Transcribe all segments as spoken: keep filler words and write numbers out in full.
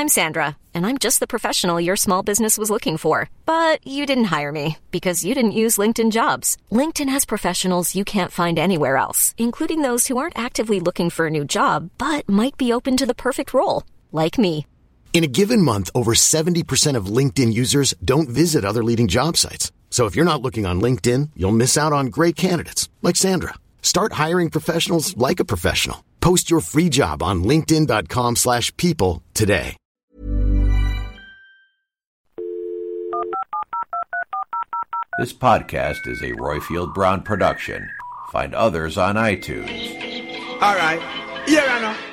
I'm Sandra, and I'm just the professional your small business was looking for. But you didn't hire me because you didn't use LinkedIn Jobs. LinkedIn has professionals you can't find anywhere else, including those who aren't actively looking for a new job, but might be open to the perfect role, like me. In a given month, over seventy percent of LinkedIn users don't visit other leading job sites. So if you're not looking on LinkedIn, you'll miss out on great candidates like Sandra. Start hiring professionals like a professional. Post your free job on linkedin.com slash people today. This podcast is a Royfield Brown production. Find others on iTunes. All right. Here I know.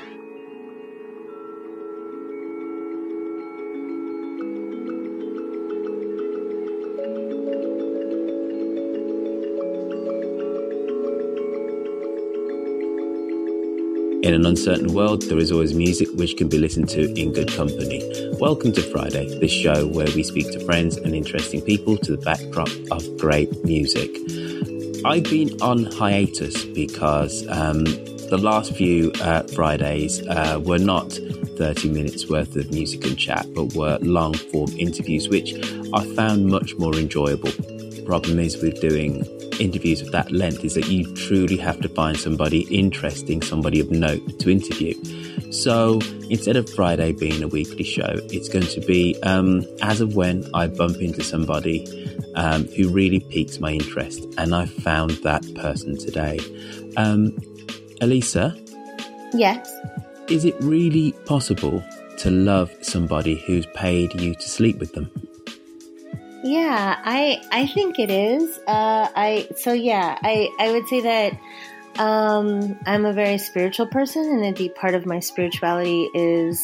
In an uncertain world, there is always music which can be listened to in good company. Welcome to Friday, the show where we speak to friends and interesting people to the backdrop of great music. I've been on hiatus because um, the last few uh, Fridays uh, were not thirty minutes worth of music and chat, but were long form interviews, which I found much more enjoyable. The problem is with doing interviews of that length is that you truly have to find somebody interesting, somebody of note to interview. So instead of Friday being a weekly show, it's going to be um, as of when I bump into somebody um, who really piques my interest. And I found that person today. Um, Elisa? Yes? Is it really possible to love somebody who's paid you to sleep with them? Yeah, I I think it is. Uh, I so yeah, I, I would say that um, I'm a very spiritual person, and a deep part of my spirituality is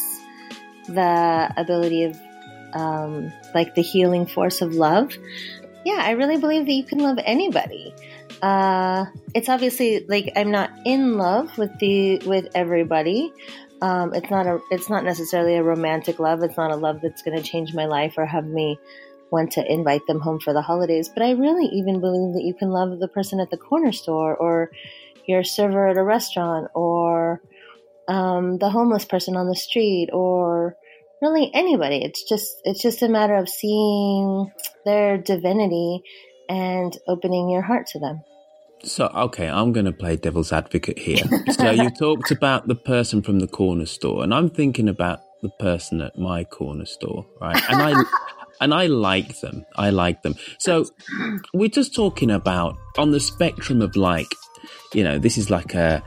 the ability of um, like the healing force of love. Yeah, I really believe that you can love anybody. Uh, it's obviously like I'm not in love with the with everybody. Um, it's not a it's not necessarily a romantic love. It's not a love that's going to change my life or have me want to invite them home for the holidays. But I really even believe that you can love the person at the corner store, or your server at a restaurant, or um, the homeless person on the street, or really anybody. It's just it's just a matter of seeing their divinity and opening your heart to them. So, okay, I'm going to play devil's advocate here. So you talked about the person from the corner store, and I'm thinking about the person at my corner store, right? And I and I like them. I like them. So we're just talking about on the spectrum of like, you know, this is like a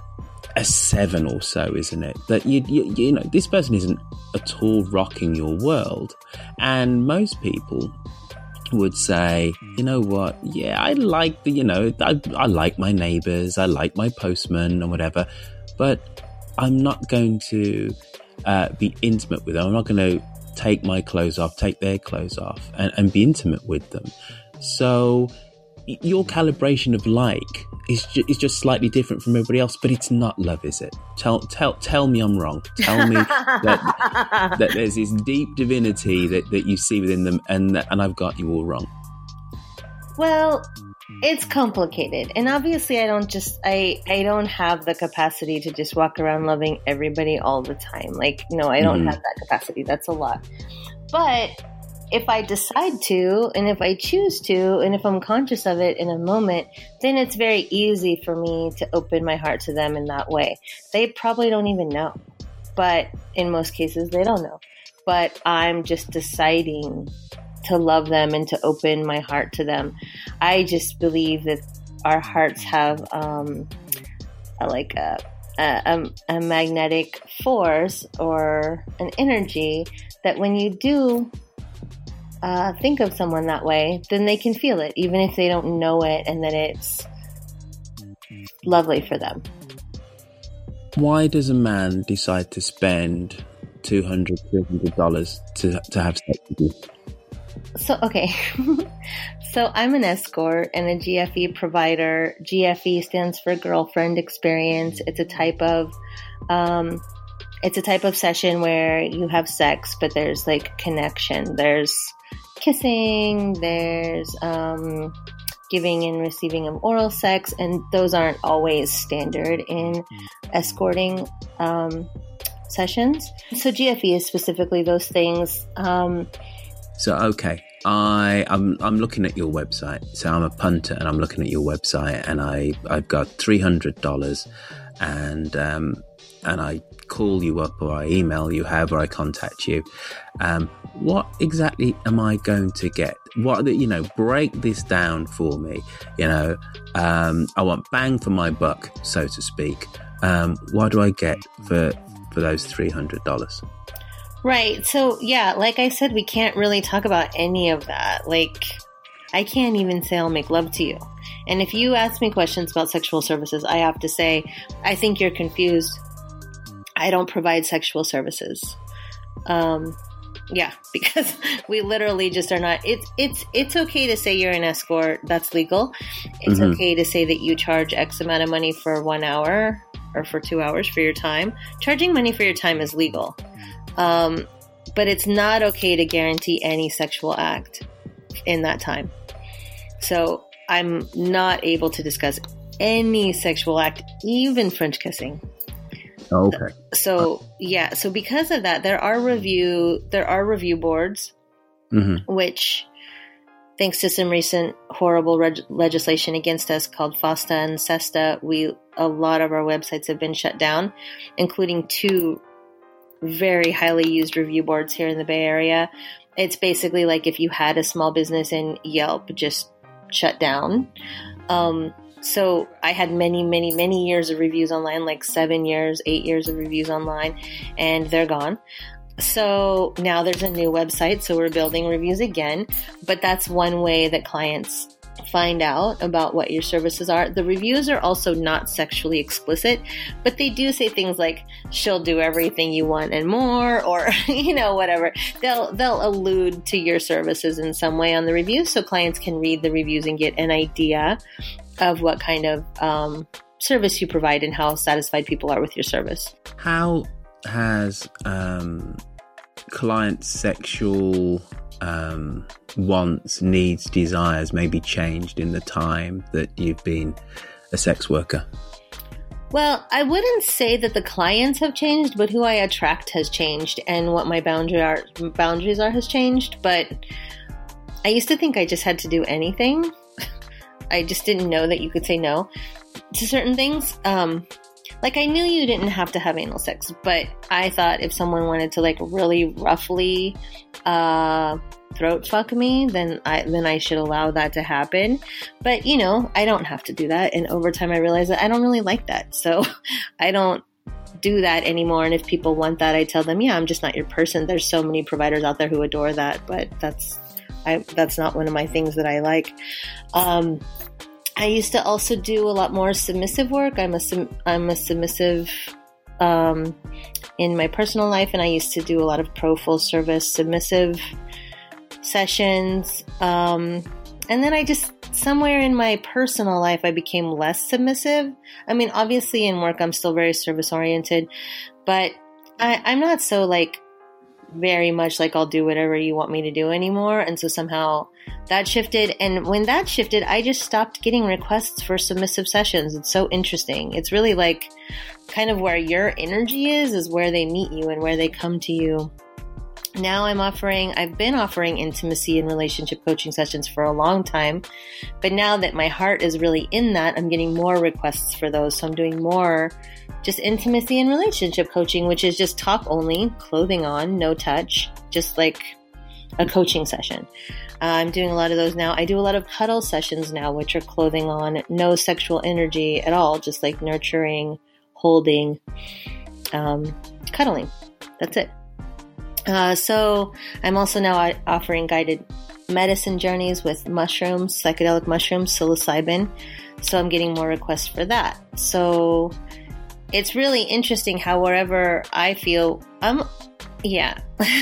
a seven or so, isn't it? That you, you you know, this person isn't at all rocking your world, and most people would say, you know what, yeah, I like the, you know, I, I like my neighbours, I like my postman and whatever, but I'm not going to uh, be intimate with them. I'm not going to take my clothes off, take their clothes off and, and be intimate with them. So your calibration of like is, ju- is just slightly different from everybody else, but it's not love, is it? Tell tell tell me I'm wrong. Tell me that that there's this deep divinity that, that you see within them, and that, and I've got you all wrong. Well, it's complicated, and obviously I don't just I I don't have the capacity to just walk around loving everybody all the time. Like, no, I don't mm-hmm. have that capacity. That's a lot. But if I decide to, and if I choose to, and if I'm conscious of it in a moment, then it's very easy for me to open my heart to them in that way. They probably don't even know, but in most cases they don't know. But I'm just deciding to love them and to open my heart to them. I just believe that our hearts have um, a, like a, a, a magnetic force or an energy that when you do Uh, think of someone that way, then they can feel it, even if they don't know it, and that it's lovely for them. Why does a man decide to spend two hundred dollars, three hundred dollars to, to have sex with you? So, okay. So I'm an escort and a G F E provider. G F E stands for Girlfriend Experience. It's a type of, um, it's a type of session where you have sex, but there's like connection. There's kissing, there's um, giving and receiving of oral sex, and those aren't always standard in escorting. Um, sessions. So G F E is specifically those things. Um, so, okay. I, I'm I'm looking at your website. So I'm a punter and I'm looking at your website and I, I've got three hundred dollars and um, and I call you up or I email you, however I contact you. Um, what exactly am I going to get? What, you know, break this down for me. You know, um, I want bang for my buck, so to speak. Um, what do I get for for those three hundred dollars? Right. So, yeah, like I said, we can't really talk about any of that. Like, I can't even say I'll make love to you. And if you ask me questions about sexual services, I have to say, I think you're confused. I don't provide sexual services. Um, yeah, because we literally just are not. It's it's it's okay to say you're an escort. That's legal. It's mm-hmm. okay to say that you charge X amount of money for one hour or for two hours for your time. Charging money for your time is legal. Um, but it's not okay to guarantee any sexual act in that time. So I'm not able to discuss any sexual act, even French kissing. Oh, okay. So yeah, so because of that, there are review there are review boards, mm-hmm. which, thanks to some recent horrible reg- legislation against us called FOSTA and SESTA, we a lot of our websites have been shut down, including two very highly used review boards here in the Bay Area. It's basically like if you had a small business and Yelp just shut down. Um, so I had many, many, many years of reviews online, like seven years, eight years of reviews online, and they're gone. So now there's a new website, so we're building reviews again. But that's one way that clients find out about what your services are. The reviews are also not sexually explicit, but they do say things like, she'll do everything you want and more, or, you know, whatever. They'll, they'll allude to your services in some way on the reviews, so clients can read the reviews and get an idea of what kind of um, service you provide and how satisfied people are with your service. How has um, client sexual um, wants, needs, desires maybe changed in the time that you've been a sex worker? Well, I wouldn't say that the clients have changed, but who I attract has changed, and what my boundary are, boundaries are has changed. But I used to think I just had to do anything. I just didn't know that you could say no to certain things. Um, like I knew you didn't have to have anal sex, but I thought if someone wanted to like really roughly uh, throat fuck me, then I then I should allow that to happen. But you know, I don't have to do that. And over time, I realized that I don't really like that, so I don't do that anymore. And if people want that, I tell them, yeah, I'm just not your person. There's so many providers out there who adore that, but that's I that's not one of my things that I like. Um, I used to also do a lot more submissive work. I'm a I'm a submissive um, in my personal life, and I used to do a lot of pro full service submissive sessions. Um, and then I just somewhere in my personal life, I became less submissive. I mean, obviously in work, I'm still very service oriented, but I, I'm not so like very much like I'll do whatever you want me to do anymore. And so somehow that shifted. And when that shifted, I just stopped getting requests for submissive sessions. It's so interesting. It's really like kind of where your energy is, is where they meet you and where they come to you. Now I'm offering, I've been offering intimacy and relationship coaching sessions for a long time. But now that my heart is really in that, I'm getting more requests for those. So I'm doing more just intimacy and relationship coaching, which is just talk only, clothing on, no touch, just like a coaching session. Uh, I'm doing a lot of those now. I do a lot of cuddle sessions now, which are clothing on, no sexual energy at all, just like nurturing, holding, um, cuddling. That's it. Uh, so I'm also now offering guided medicine journeys with mushrooms, psychedelic mushrooms, psilocybin. So I'm getting more requests for that. So it's really interesting how wherever I feel, I'm, yeah,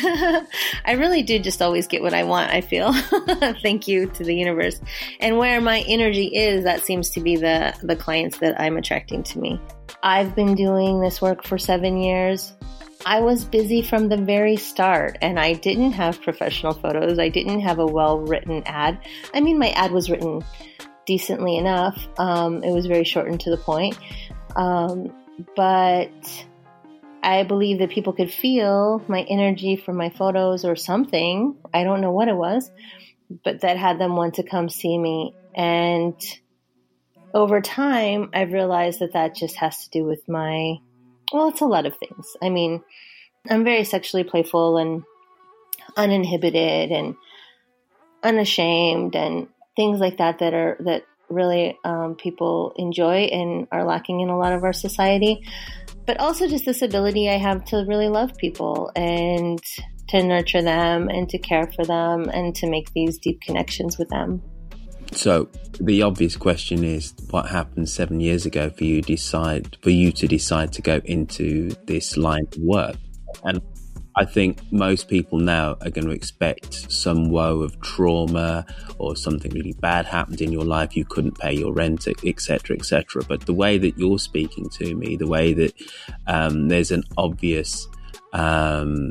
I really do just always get what I want, I feel. Thank you to the universe. And where my energy is, that seems to be the, the clients that I'm attracting to me. I've been doing this work for seven years. I was busy from the very start, and I didn't have professional photos. I didn't have a well-written ad. I mean, my ad was written decently enough. Um, it was very short and to the point. Um, but I believe that people could feel my energy from my photos or something. I don't know what it was, but that had them want to come see me. And over time, I've realized that that just has to do with my, well, it's a lot of things. I mean, I'm very sexually playful and uninhibited and unashamed and things like that that are, that really um, people enjoy and are lacking in a lot of our society. But also just this ability I have to really love people and to nurture them and to care for them and to make these deep connections with them. So the obvious question is, what happened seven years ago for you decide for you to decide to go into this line of work? And I think most people now are going to expect some woe of trauma or something really bad happened in your life. You couldn't pay your rent, et cetera, et cetera. But the way that you're speaking to me, the way that um, there's an obvious um,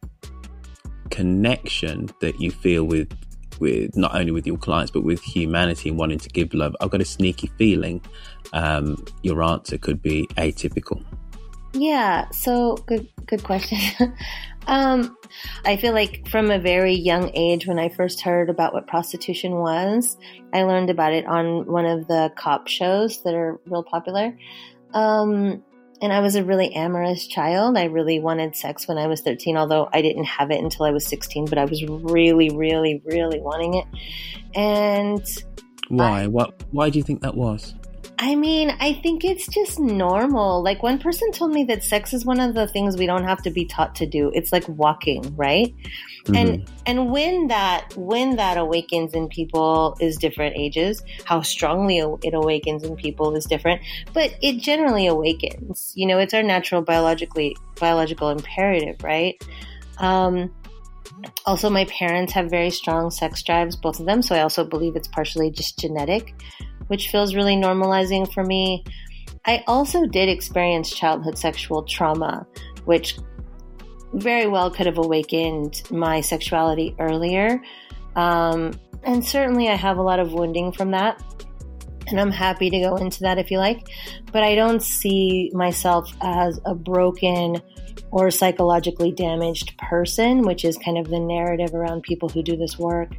connection that you feel with, with not only with your clients, but with humanity and wanting to give love. I've got a sneaky feeling um, your answer could be atypical. Yeah, so good good question. um, I feel like from a very young age, when I first heard about what prostitution was, I learned about it on one of the cop shows that are real popular. Um, and I was a really amorous child. I really wanted sex when I was thirteen, although I didn't have it until I was sixteen, but I was really, really, really wanting it. And why? I, what? Why do you think that was? I mean, I think it's just normal. Like one person told me that sex is one of the things we don't have to be taught to do. It's like walking, right? Mm-hmm. And and when that when that awakens in people is different ages. How strongly it awakens in people is different, but it generally awakens. You know, it's our natural biologically biological imperative, right? Um, also, my parents have very strong sex drives, both of them. So I also believe it's partially just genetic, which feels really normalizing for me. I also did experience childhood sexual trauma, which very well could have awakened my sexuality earlier. Um, and certainly I have a lot of wounding from that. And I'm happy to go into that if you like. But I don't see myself as a broken or psychologically damaged person, which is kind of the narrative around people who do this work.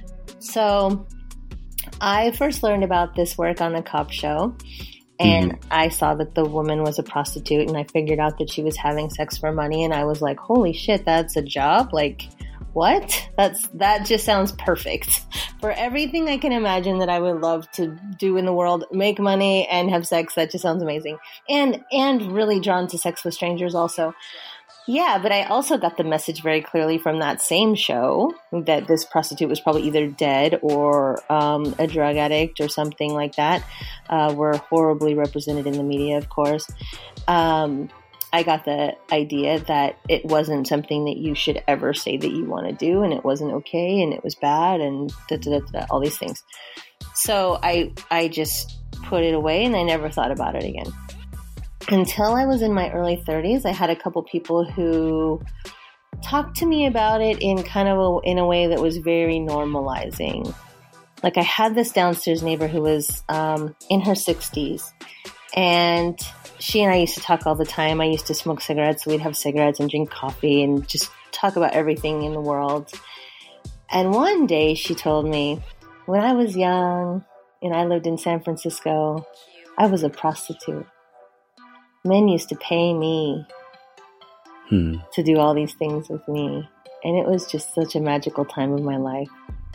So I first learned about this work on a cop show, and mm-hmm. I saw that the woman was a prostitute, and I figured out that she was having sex for money, and I was like, holy shit, that's a job? Like, what? That's that just sounds perfect. For everything I can imagine that I would love to do in the world, make money and have sex, that just sounds amazing. And and really drawn to sex with strangers also. Yeah, but I also got the message very clearly from that same show that this prostitute was probably either dead or um, a drug addict or something like that. Uh, we're horribly represented in the media, of course. Um, I got the idea that it wasn't something that you should ever say that you want to do, and it wasn't okay, and it was bad, and da, da, da, da, all these things. So I I just put it away, and I never thought about it again. Until I was in my early thirties, I had a couple people who talked to me about it in kind of a, in a way that was very normalizing. Like I had this downstairs neighbor who was um, in her sixties, and she and I used to talk all the time. I used to smoke cigarettes, so we'd have cigarettes and drink coffee and just talk about everything in the world. And one day she told me, when I was young and I lived in San Francisco, I was a prostitute. Men used to pay me hmm. to do all these things with me. And it was just such a magical time of my life.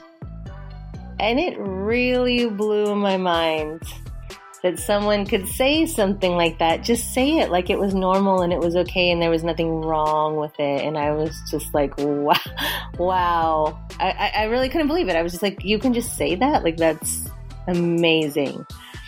And it really blew my mind that someone could say something like that. Just say it like it was normal and it was okay and there was nothing wrong with it. And I was just like, wow. wow. I, I really couldn't believe it. I was just like, you can just say that? Like, that's amazing.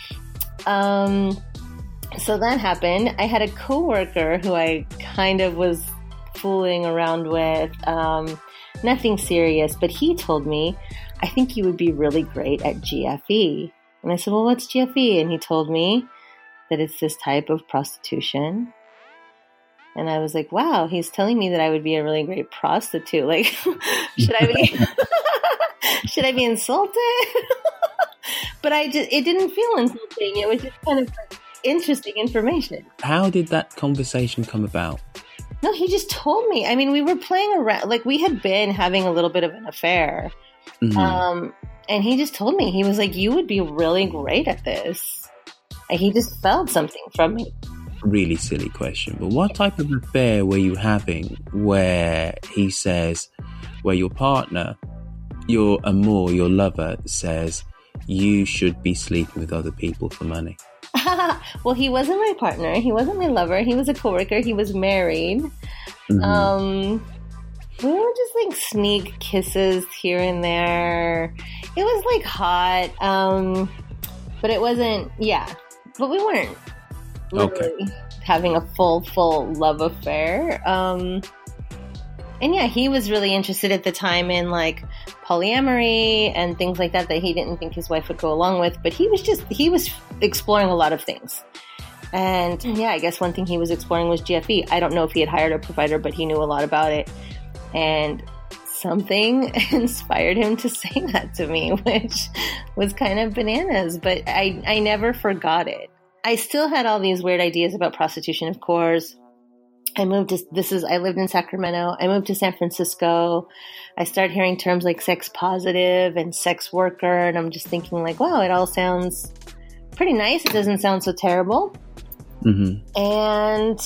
Um... So that happened. I had a coworker who I kind of was fooling around with, um, nothing serious, but he told me, I think you would be really great at G F E. And I said, well, what's G F E? And he told me that it's this type of prostitution. And I was like, wow, he's telling me that I would be a really great prostitute. Like, should I be, should I be insulted? But I just, it didn't feel insulting. It was just kind of like, interesting information. How did that conversation come about? No, he just told me. I mean, we were playing around. Like, we had been having a little bit of an affair. Mm-hmm. Um, and he just told me, he was like, you would be really great at this. And he just felt something from me. Really silly question, but what type of affair were you having where he says, where your partner, your amour, your lover says, you should be sleeping with other people for money? Well, he wasn't my partner. He wasn't my lover. He was a coworker. He was married. Mm-hmm. Um, we were just like sneak kisses here and there. It was like hot, um, but it wasn't, yeah. But we weren't literally okay. having a full, full love affair. Um, and yeah, he was really interested at the time in like polyamory and things like that that he didn't think his wife would go along with. But he was just, he was exploring a lot of things. And yeah, I guess one thing he was exploring was G F E. I don't know if he had hired a provider, but he knew a lot about it. And something inspired him to say that to me, which was kind of bananas. But I, I never forgot it. I still had all these weird ideas about prostitution, of course. I moved to, this is, I lived in Sacramento. I moved to San Francisco. I started hearing terms like sex positive and sex worker. And I'm just thinking like, wow, it all sounds pretty nice. It doesn't sound so terrible. Mm-hmm. And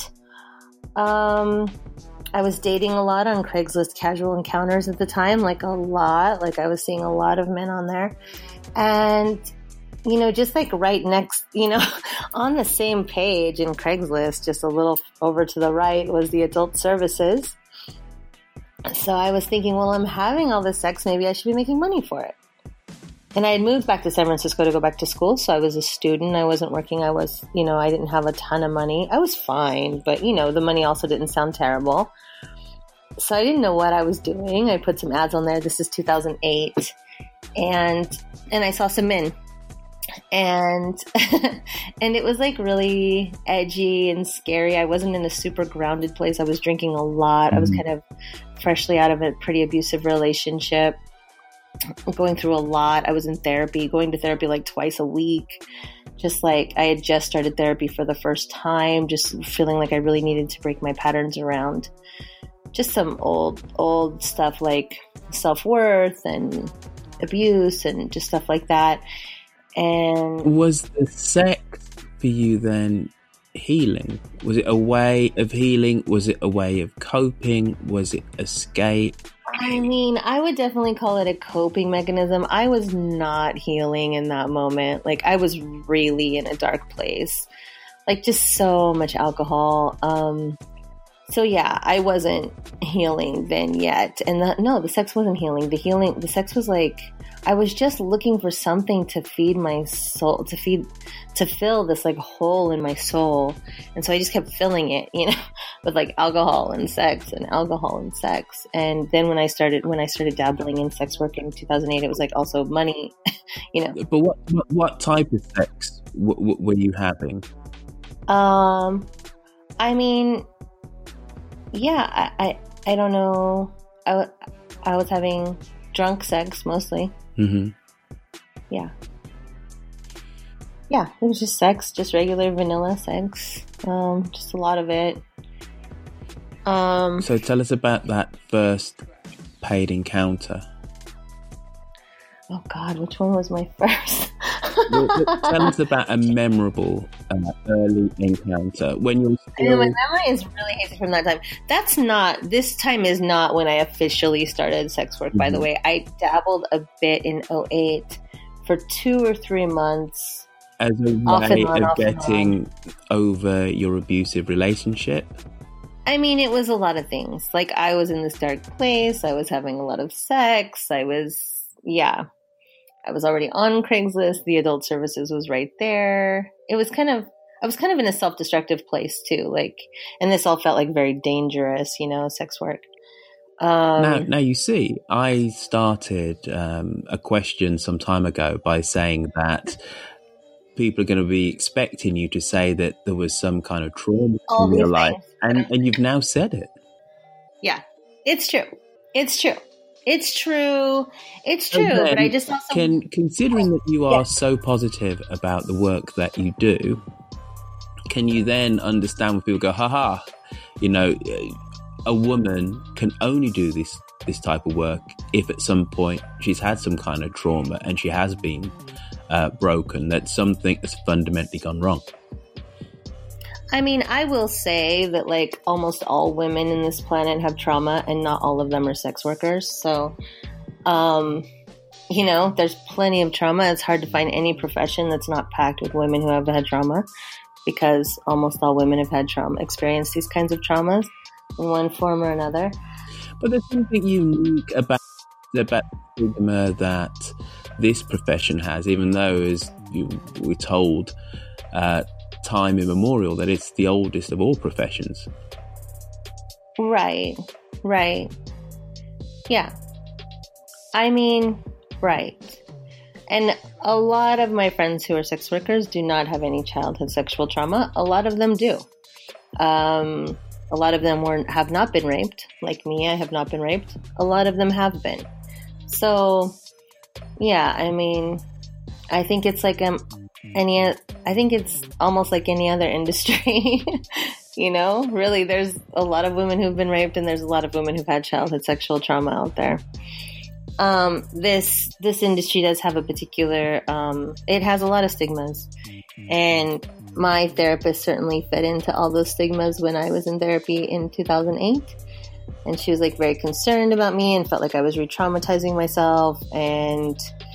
um, I was dating a lot on Craigslist Casual Encounters at the time, like a lot. Like I was seeing a lot of men on there. And you know, just like right next, you know, on the same page in Craigslist, just a little over to the right was the adult services. So I was thinking, well, I'm having all this sex. Maybe I should be making money for it. And I had moved back to San Francisco to go back to school. So I was a student. I wasn't working. I was, you know, I didn't have a ton of money. I was fine. But, you know, the money also didn't sound terrible. So I didn't know what I was doing. I put some ads on there. This is two thousand eight. And, and I saw some men. And and it was like really edgy and scary. I wasn't in a super grounded place. I was drinking a lot. I was kind of freshly out of a pretty abusive relationship, going through a lot. I was in therapy, going to therapy like twice a week. Just like I had just started therapy for the first time, just feeling like I really needed to break my patterns around just some old, old stuff like self-worth and abuse and just stuff like that. And was the sex for you then healing? Was it a way of healing? Was it a way of coping? Was it escape? I mean, I would definitely call it a coping mechanism. I was not healing in that moment. Like I was really in a dark place, like just so much alcohol. Um, so yeah, I wasn't healing then yet. And the, no, the sex wasn't healing. The healing, the sex was like, I was just looking for something to feed my soul, to feed, to fill this like hole in my soul. And so I just kept filling it, you know, with like alcohol and sex and alcohol and sex. And then when I started, when I started dabbling in sex work in two thousand eight, it was like also money, you know. But what, what, what type of sex w- w- were you having? Um, I mean, yeah, I, I, I don't know. I, w- I was having drunk sex mostly. Mm-hmm. Yeah. Yeah, it was just sex, just regular vanilla sex. Um, just a lot of it. Um, so tell us about that first paid encounter. Oh God, which one was my first? well, tell us about a memorable uh, early encounter when you're still... I know, my memory is really hazy from that time. That's not, this time is not when I officially started sex work, mm-hmm. by the way. I dabbled a bit in oh eight for two or three months. As a way on, of getting over your abusive relationship? I mean, it was a lot of things. Like, I was in this dark place. I was having a lot of sex. I was, yeah. I was already on Craigslist. The adult services was right there. It was kind of, I was kind of in a self-destructive place too. Like, and this all felt like very dangerous, you know, sex work. Um, now, now you see, I started um, a question some time ago by saying that people are going to be expecting you to say that there was some kind of trauma in your life, and, and you've now said it. Yeah, it's true. It's true. It's true. It's true. Then, but I just also can, considering that you are yeah. so positive about the work that you do, can you then understand when people go, haha, you know, a woman can only do this this type of work if at some point she's had some kind of trauma and she has been uh, broken, that something has fundamentally gone wrong? I mean, I will say that like almost all women in this planet have trauma, and not all of them are sex workers. So, um, you know, there's plenty of trauma. It's hard to find any profession that's not packed with women who have had trauma, because almost all women have had trauma, experienced these kinds of traumas in one form or another. But there's something unique about, about the stigma that this profession has, even though, as you, we're told, uh, time immemorial, that it's the oldest of all professions. Right, right. Yeah. I mean, right. And a lot of my friends who are sex workers do not have any childhood sexual trauma. A lot of them do. Um, a lot of them were, have not been raped. Like me, I have not been raped. A lot of them have been. So, yeah, I mean, I think it's like um, any, I think it's almost like any other industry. You know, really, there's a lot of women who've been raped, and there's a lot of women who've had childhood sexual trauma out there. Um, this this industry does have a particular, um, it has a lot of stigmas, and my therapist certainly fit into all those stigmas when I was in therapy in two thousand eight, and she was like very concerned about me and felt like I was re-traumatizing myself, and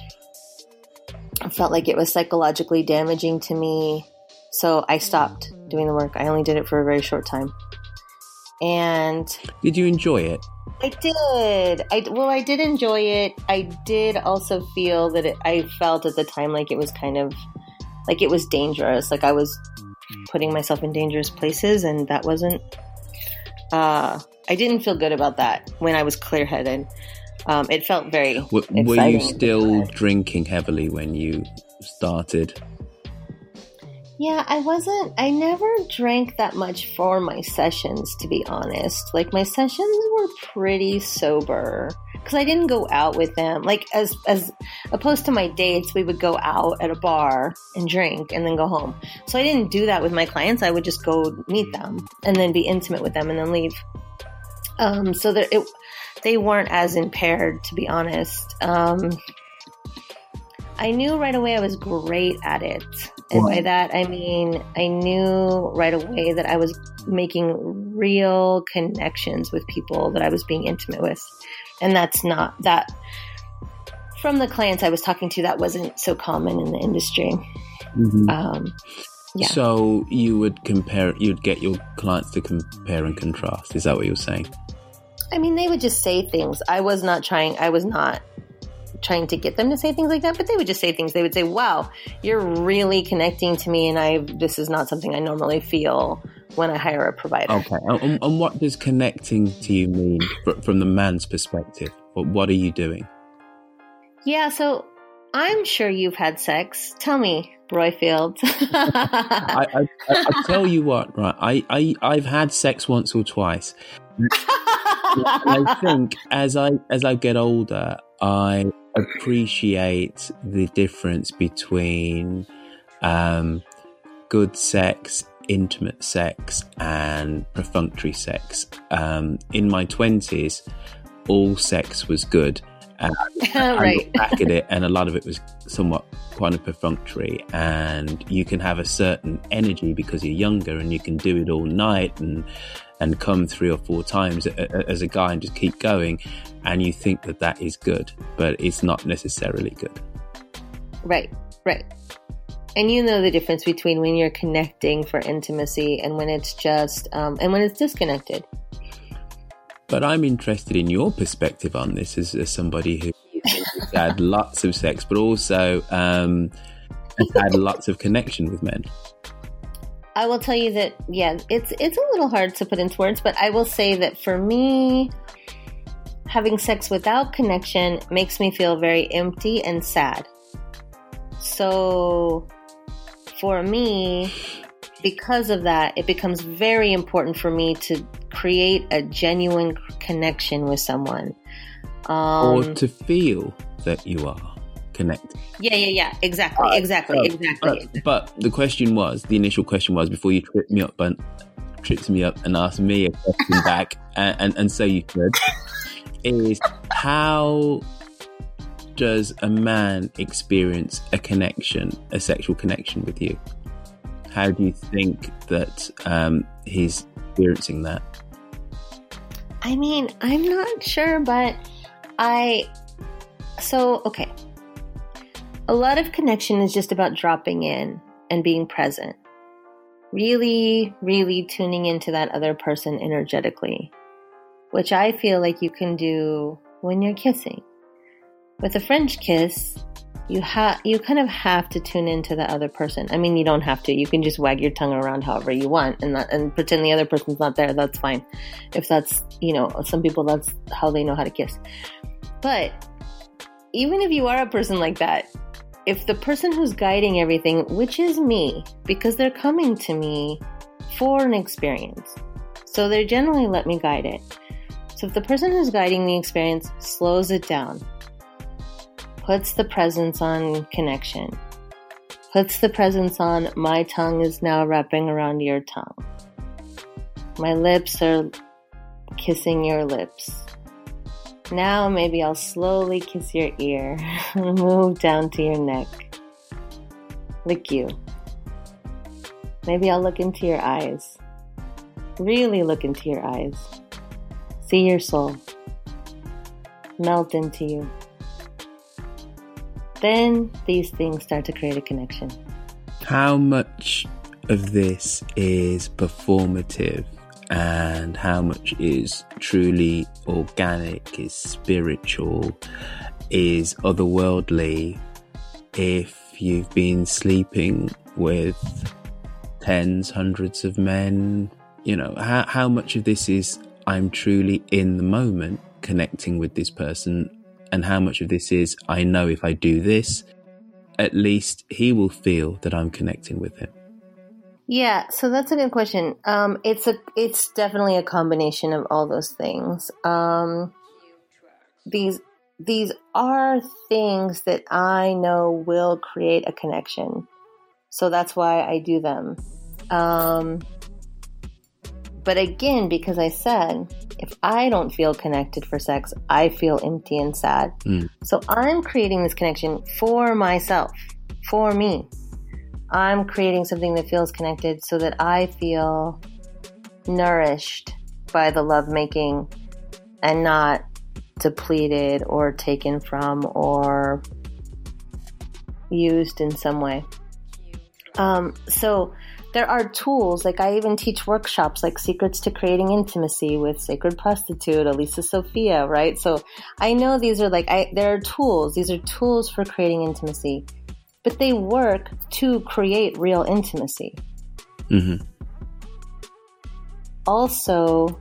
felt like it was psychologically damaging to me. So I stopped doing the work. I only did it for a very short time. And did you enjoy it? I did. I, well, I did enjoy it. I did also feel that it, I felt at the time like it was kind of, like it was dangerous. Like I was putting myself in dangerous places, and that wasn't, uh, I didn't feel good about that when I was clear-headed. Um, it felt very w- Were you still drinking heavily when you started? Yeah, I wasn't, I never drank that much for my sessions, to be honest. Like, my sessions were pretty sober, because I didn't go out with them. Like, as as opposed to my dates, we would go out at a bar and drink and then go home. So I didn't do that with my clients. I would just go meet them and then be intimate with them and then leave. Um, so that it, they weren't as impaired, to be honest. Um, I knew right away I was great at it. And by that, I mean, I knew right away that I was making real connections with people that I was being intimate with. And that's not that, from the clients I was talking to, that wasn't so common in the industry. Mm-hmm. Um, yeah. So you would compare, you'd get your clients to compare and contrast. Is that what you're saying? I mean, they would just say things. I was not trying, I was not trying to get them to say things like that, but they would just say things. They would say, wow, you're really connecting to me, and I this is not something I normally feel when I hire a provider. Okay. And, and what does connecting to you mean from the man's perspective? What, what are you doing? Yeah, so I'm sure you've had sex. Tell me, Roifield. I, I, I, I tell you what, right, I, I, I've had sex once or twice. I think as I as I get older, I appreciate the difference between um, good sex, intimate sex, and perfunctory sex. Um, in my twenties, all sex was good. And I right. look back at it, and a lot of it was somewhat kind of perfunctory, and you can have a certain energy because you're younger, and you can do it all night and and come three or four times as a guy and just keep going, and you think that that is good, but it's not necessarily good. Right, right. And you know the difference between when you're connecting for intimacy and when it's just, um, and when it's disconnected. But I'm interested in your perspective on this as, as somebody who has had lots of sex, but also um, has had lots of connection with men. I will tell you that, yeah, it's it's a little hard to put into words, but I will say that for me, having sex without connection makes me feel very empty and sad. So for me, because of that, it becomes very important for me to create a genuine connection with someone. Um, or to feel that you are connecting. Yeah, yeah, yeah. Exactly, uh, exactly, uh, exactly. Uh, but the question was, the initial question was, before you tripped me up and tripped me up and asked me a question back, and, and, and so you could, is how does a man experience a connection, a sexual connection with you? How do you think that um, he's experiencing that? I mean, I'm not sure, but I... So, okay. A lot of connection is just about dropping in and being present. Really, really tuning into that other person energetically, which I feel like you can do when you're kissing. With a French kiss, you have you kind of have to tune into the other person. I mean, you don't have to. You can just wag your tongue around however you want and that, and pretend the other person's not there. That's fine. If that's, you know, some people, that's how they know how to kiss. But even if you are a person like that, if the person who's guiding everything, which is me, because they're coming to me for an experience, so they generally let me guide it. So if the person who's guiding the experience slows it down, puts the presence on connection, puts the presence on my tongue is now wrapping around your tongue, my lips are kissing your lips. Now maybe I'll slowly kiss your ear and move down to your neck, lick you. Maybe I'll look into your eyes, really look into your eyes, see your soul, melt into you. Then these things start to create a connection. How much of this is performative and how much is truly organic, is spiritual, is otherworldly? If you've been sleeping with tens, hundreds of men, you know, how, how much of this is I'm truly in the moment connecting with this person, and how much of this is I know if I do this, at least he will feel that I'm connecting with him? Yeah, so that's a good question. Um, it's a, it's definitely a combination of all those things. Um, these, these are things that I know will create a connection. So that's why I do them. Um, but again, because I said, if I don't feel connected for sex, I feel empty and sad. Mm. So I'm creating this connection for myself, for me. I'm creating something that feels connected so that I feel nourished by the lovemaking and not depleted or taken from or used in some way. Um, so there are tools, like I even teach workshops like Secrets to Creating Intimacy with Sacred Prostitute, Elisa Sophia, right? So I know these are like, I, there are tools. These are tools for creating intimacy, but they work to create real intimacy. Mm-hmm. Also,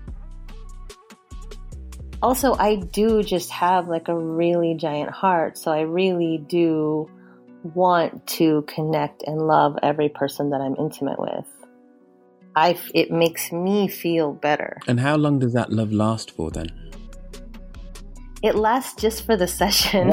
also, I do just have like a really giant heart. So I really do want to connect and love every person that I'm intimate with. I, it makes me feel better. And how long does that love last for then? It lasts just for the session.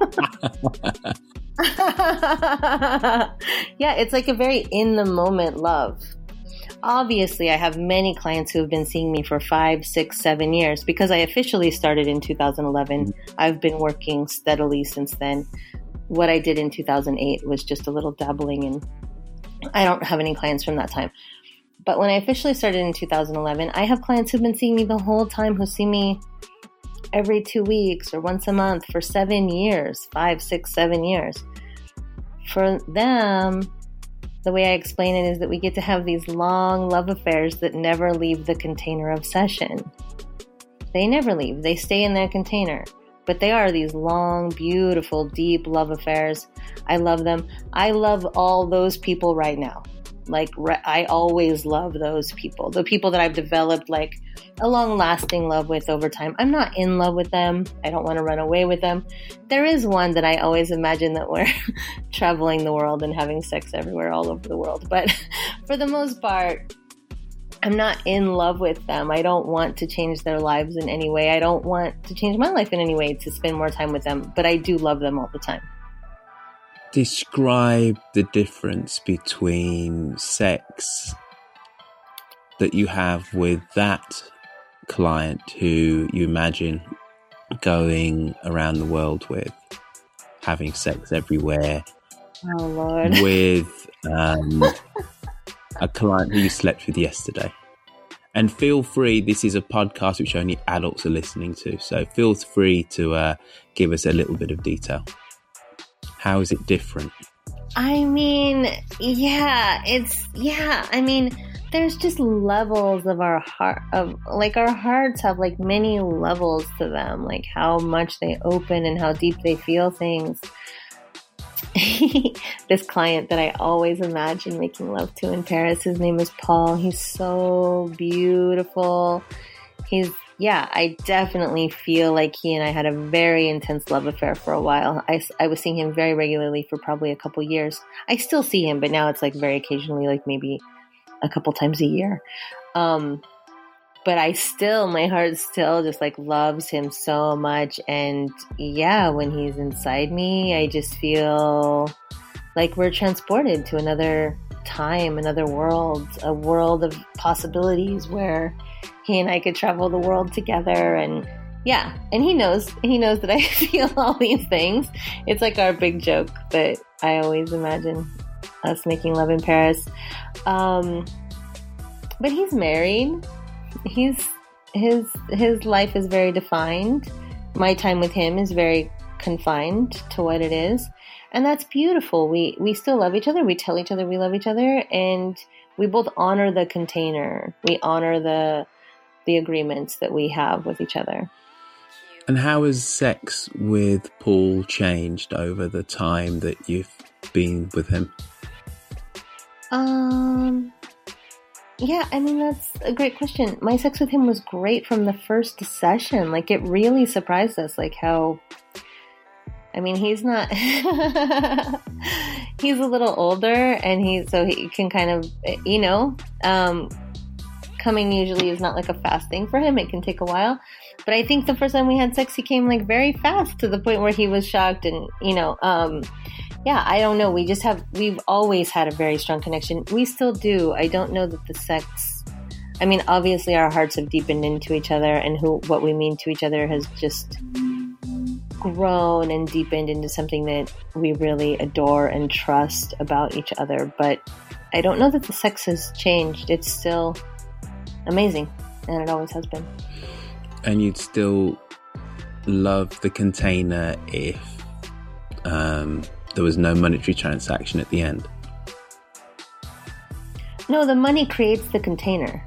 Yeah, it's like a very in the moment love. Obviously, I have many clients who have been seeing me for five, six, seven years because I officially started in two thousand eleven. I've been working steadily since then. What I did in two thousand eight was just a little dabbling, and I don't have any clients from that time. But when I officially started in two thousand eleven, I have clients who've been seeing me the whole time, who see me every two weeks or once a month for seven years, five, six, seven years. For them, the way I explain it is that we get to have these long love affairs that never leave the container of session. They never leave. They stay in their container. But they are these long, beautiful, deep love affairs. I love them. I love all those people right now. Like, I always love those people. The people that I've developed, like, a long-lasting love with over time. I'm not in love with them. I don't want to run away with them. There is one that I always imagine that we're traveling the world and having sex everywhere, all over the world. But for the most part, I'm not in love with them. I don't want to change their lives in any way. I don't want to change my life in any way to spend more time with them. But I do love them all the time. describe the difference between sex that you have with that client who you imagine going around the world with, having sex everywhere, oh Lord, with um, a client who you slept with yesterday. And feel free, this is a podcast which only adults are listening to, so feel free to uh, give us a little bit of detail. How is it different? I mean, yeah, it's, yeah, I mean, there's just levels of our heart, of like our hearts have like many levels to them, like how much they open and how deep they feel things. This client that I always imagine making love to in Paris, his name is Paul. He's so beautiful. He's, yeah, I definitely feel like he and I had a very intense love affair for a while. I, I was seeing him very regularly for probably a couple years. I still see him, but now it's like very occasionally, like maybe a couple times a year. Um, but I still, my heart still just like loves him so much. And yeah, when he's inside me, I just feel like we're transported to another time, another world, a world of possibilities where he and I could travel the world together. And yeah, and he knows, he knows that I feel all these things. It's like our big joke that I always imagine us making love in Paris. Um, but he's married. He's, his, his life is very defined. My time with him is very confined to what it is. And that's beautiful. We, we still love each other. We tell each other we love each other, and we both honor the container. We honor the, the agreements that we have with each other. And how has sex with Paul changed over the time that you've been with him? Um, yeah, I mean, that's a great question. My sex with him was great from the first session. Like, it really surprised us, like how, I mean, he's not, he's a little older, and he, so he can kind of, you know, um, coming usually is not like a fast thing for him. It can take a while. But I think the first time we had sex, he came like very fast to the point where he was shocked. And, you know, um, yeah, I don't know. We just have, we've always had a very strong connection. We still do. I don't know that the sex, I mean, obviously our hearts have deepened into each other, and who, what we mean to each other has just grown and deepened into something that we really adore and trust about each other. But I don't know that the sex has changed. It's still amazing, and it always has been. And you'd still love the container if um, there was no monetary transaction at the end? No, the money creates the container.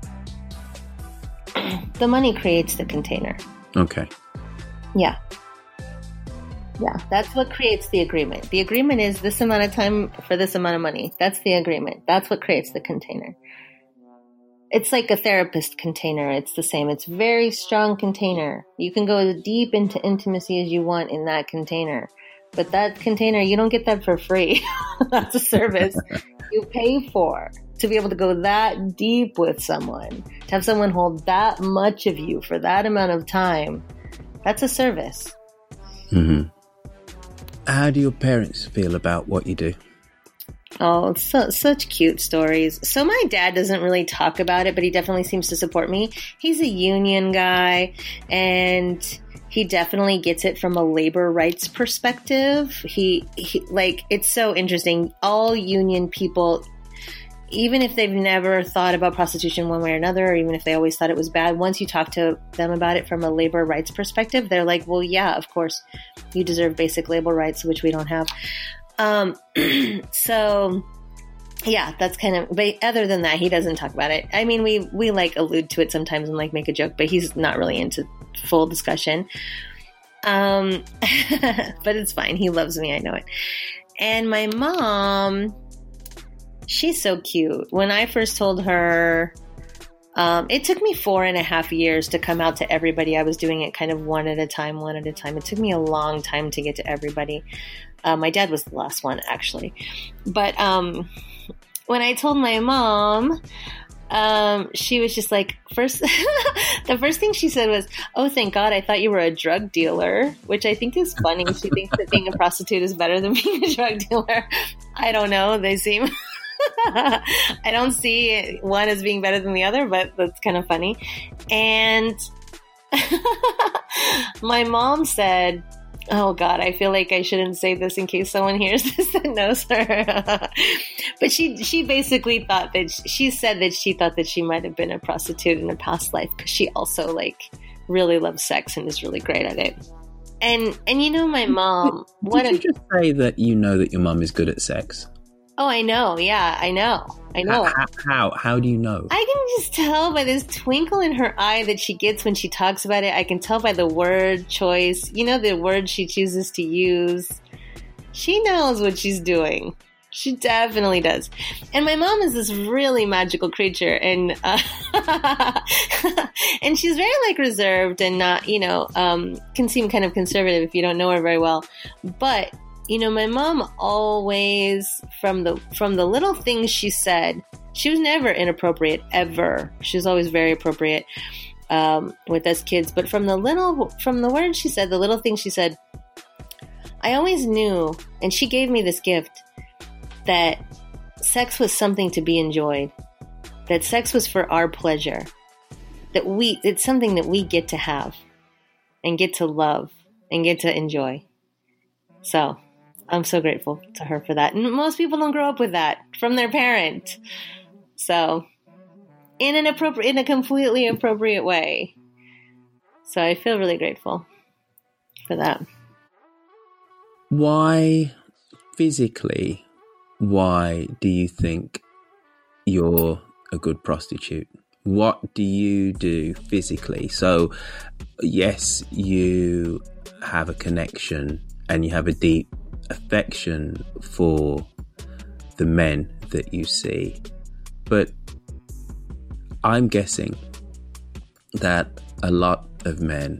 The money creates the container. Okay. Yeah. Yeah, that's what creates the agreement. The agreement is this amount of time for this amount of money. That's the agreement. That's what creates the container. It's like a therapist container. It's the same. It's very strong container. You can go as deep into intimacy as you want in that container. But that container, you don't get that for free. That's a service you pay for to be able to go that deep with someone. To have someone hold that much of you for that amount of time. That's a service. Mm-hmm. How do your parents feel about what you do? Oh, it's so, such cute stories. So my dad doesn't really talk about it, but he definitely seems to support me. He's a union guy, and he definitely gets it from a labor rights perspective. He, he like, it's so interesting. All union people, even if they've never thought about prostitution one way or another, or even if they always thought it was bad, once you talk to them about it from a labor rights perspective, they're like, well, yeah, of course, you deserve basic labor rights, which we don't have. Um, so yeah, that's kind of, but other than that, he doesn't talk about it. I mean, we, we like allude to it sometimes and like make a joke, but he's not really into full discussion. Um, but it's fine. He loves me. I know it. And my mom, she's so cute. When I first told her, um, it took me four and a half years to come out to everybody. I was doing it kind of one at a time, one at a time. It took me a long time to get to everybody. Uh, my dad was the last one, actually. But um, when I told my mom, um, she was just like, first, the first thing she said was, "Oh, thank God, I thought you were a drug dealer," which I think is funny. She thinks that being a prostitute is better than being a drug dealer. I don't know. They seem, I don't see one as being better than the other, but that's kind of funny. And my mom said, oh God, I feel like I shouldn't say this in case someone hears this that knows her. But she she basically thought that, she, she said that she thought that she might have been a prostitute in a past life because she also like really loves sex and is really great at it. And and you know my mom. Did, what did you a, just say that you know that your mum is good at sex? Oh, I know. Yeah, I know. I know. How, how? How do you know? I can just tell by this twinkle in her eye that she gets when she talks about it. I can tell by the word choice. You know, the word she chooses to use. She knows what she's doing. She definitely does. And my mom is this really magical creature. And uh, and she's very, like, reserved and not, you know, um, can seem kind of conservative if you don't know her very well. But you know, my mom always, from the from the little things she said, she was never inappropriate, ever. She was always very appropriate um, with us kids. But from the little, from the words she said, the little things she said, I always knew, and she gave me this gift, that sex was something to be enjoyed, that sex was for our pleasure, that we, it's something that we get to have and get to love and get to enjoy. So I'm so grateful to her for that. And most people don't grow up with that from their parent. So in an appropriate, in a completely appropriate way. So I feel really grateful for that. Why, physically, why do you think you're a good prostitute? What do you do physically? So yes, you have a connection and you have a deep affection for the men that you see, but I'm guessing that a lot of men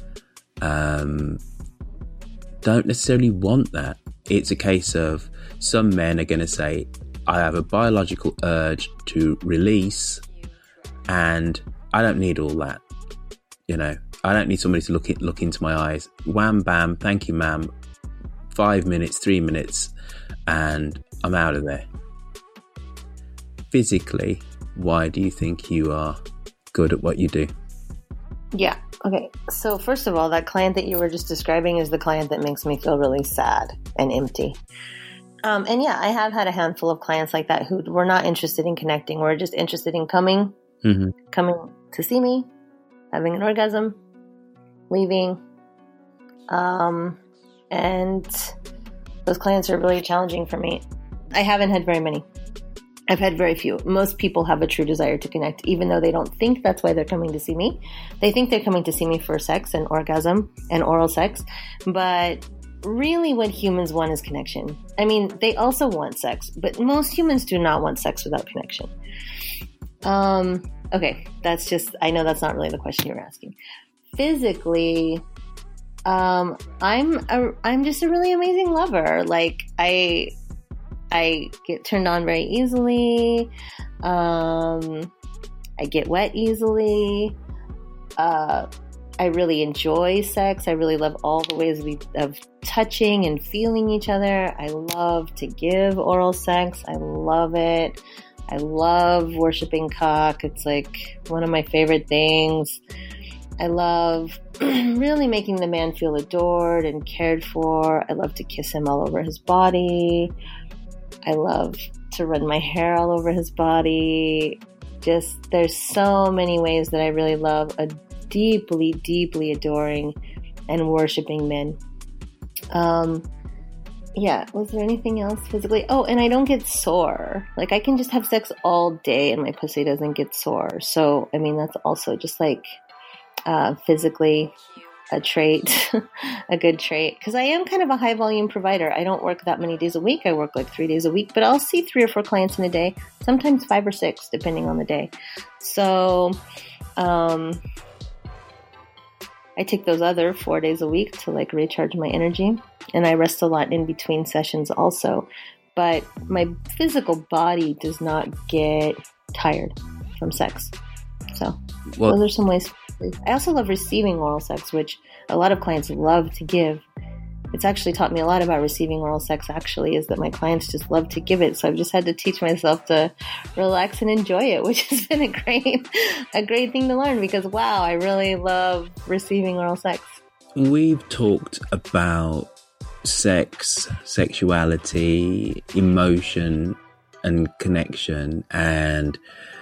um, don't necessarily want that. It's a case of some men are going to say, I have a biological urge to release and I don't need all that. You know, I don't need somebody to look at, look into my eyes. Wham, bam, thank you, ma'am. Five minutes, three minutes, and I'm out of there. Physically, why do you think you are good at what you do? Yeah. Okay. So first of all, that client that you were just describing is the client that makes me feel really sad and empty. Um, and yeah, I have had a handful of clients like that who were not interested in connecting. We're just interested in coming, mm-hmm. coming to see me, having an orgasm, leaving. Um, and those clients are really challenging for me. I haven't had very many. I've had very few. Most people have a true desire to connect, even though they don't think that's why they're coming to see me. They think they're coming to see me for sex and orgasm and oral sex. But really what humans want is connection. I mean, they also want sex, but most humans do not want sex without connection. Um, okay, that's just, I know that's not really the question you're asking. Physically, um, I'm a, I'm just a really amazing lover. Like, I... I get turned on very easily. Um, I get wet easily. Uh, I really enjoy sex. I really love all the ways we, of touching and feeling each other. I love to give oral sex. I love it. I love worshiping cock. It's like one of my favorite things. I love really making the man feel adored and cared for. I love to kiss him all over his body. I love to run my hair all over his body. Just, there's so many ways that I really love a deeply, deeply adoring and worshiping men. Um, yeah, was there anything else physically? Oh, and I don't get sore. Like, I can just have sex all day and my pussy doesn't get sore. So, I mean, that's also just like uh, physically a trait, a good trait, because I am kind of a high volume provider. I don't work that many days a week. I work like three days a week, but I'll see three or four clients in a day, sometimes five or six, depending on the day. So, um, I take those other four days a week to like recharge my energy, and I rest a lot in between sessions also, but my physical body does not get tired. from sex. So well, those are some ways. I also love receiving oral sex, which a lot of clients love to give. It's actually taught me a lot about receiving oral sex, actually, is that my clients just love to give it. So I've just had to teach myself to relax and enjoy it, which has been a great, a great thing to learn because, wow, I really love receiving oral sex. We've talked about sex, sexuality, emotion, and connection, and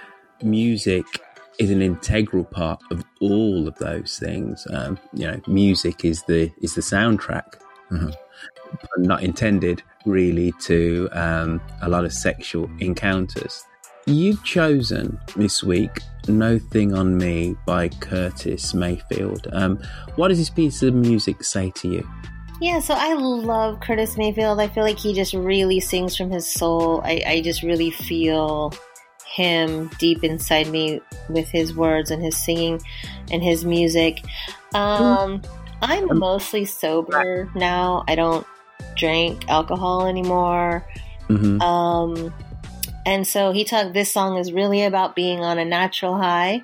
music is an integral part of all of those things. Um, you know, music is the is the soundtrack. Uh-huh. Not intended really to um, a lot of sexual encounters. You've chosen this week No Thing on Me by Curtis Mayfield. Um, what does this piece of music say to you? Yeah, so I love Curtis Mayfield. I feel like he just really sings from his soul. I, I just really feel him deep inside me with his words and his singing and his music. Um... I'm mostly sober now. I don't drink alcohol anymore. Mm-hmm. Um, and so he talked, this song is really about being on a natural high.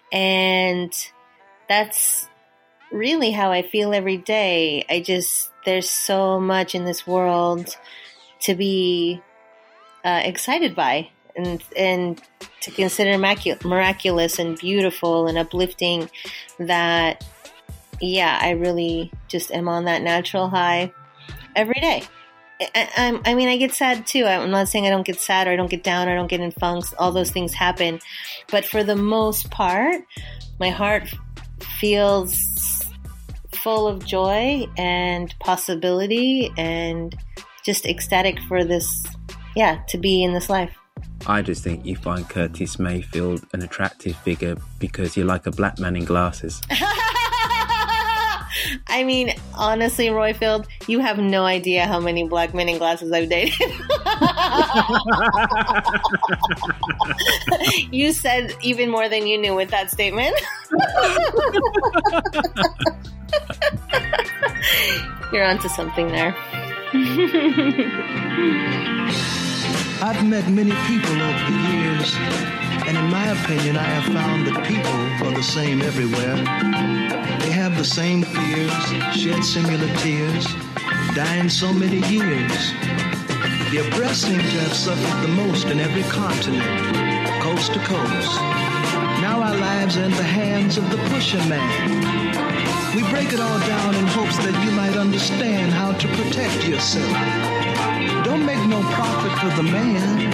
And that's really how I feel every day. I just, there's so much in this world to be uh, excited by and, and to consider miracu- miraculous and beautiful and uplifting that. Yeah, I really just am on that natural high every day. I, I, I mean, I get sad too. I'm not saying I don't get sad or I don't get down or I don't get in funks. All those things happen. But for the most part, my heart feels full of joy and possibility and just ecstatic for this, yeah, to be in this life. I just think you find Curtis Mayfield an attractive figure because you're like a black man in glasses. I mean, honestly, Roifield, you have no idea how many black men in glasses I've dated. You said even more than you knew with that statement. You're onto something there. I've met many people over the years, and in my opinion, I have found that people are the same everywhere. They have the same fears, shed similar tears, dying so many years. The oppressed seem to have suffered the most in every continent, coast to coast. Now our lives are in the hands of the pusher man. We break it all down in hopes that you might understand how to protect yourself. Don't make no profit for the man.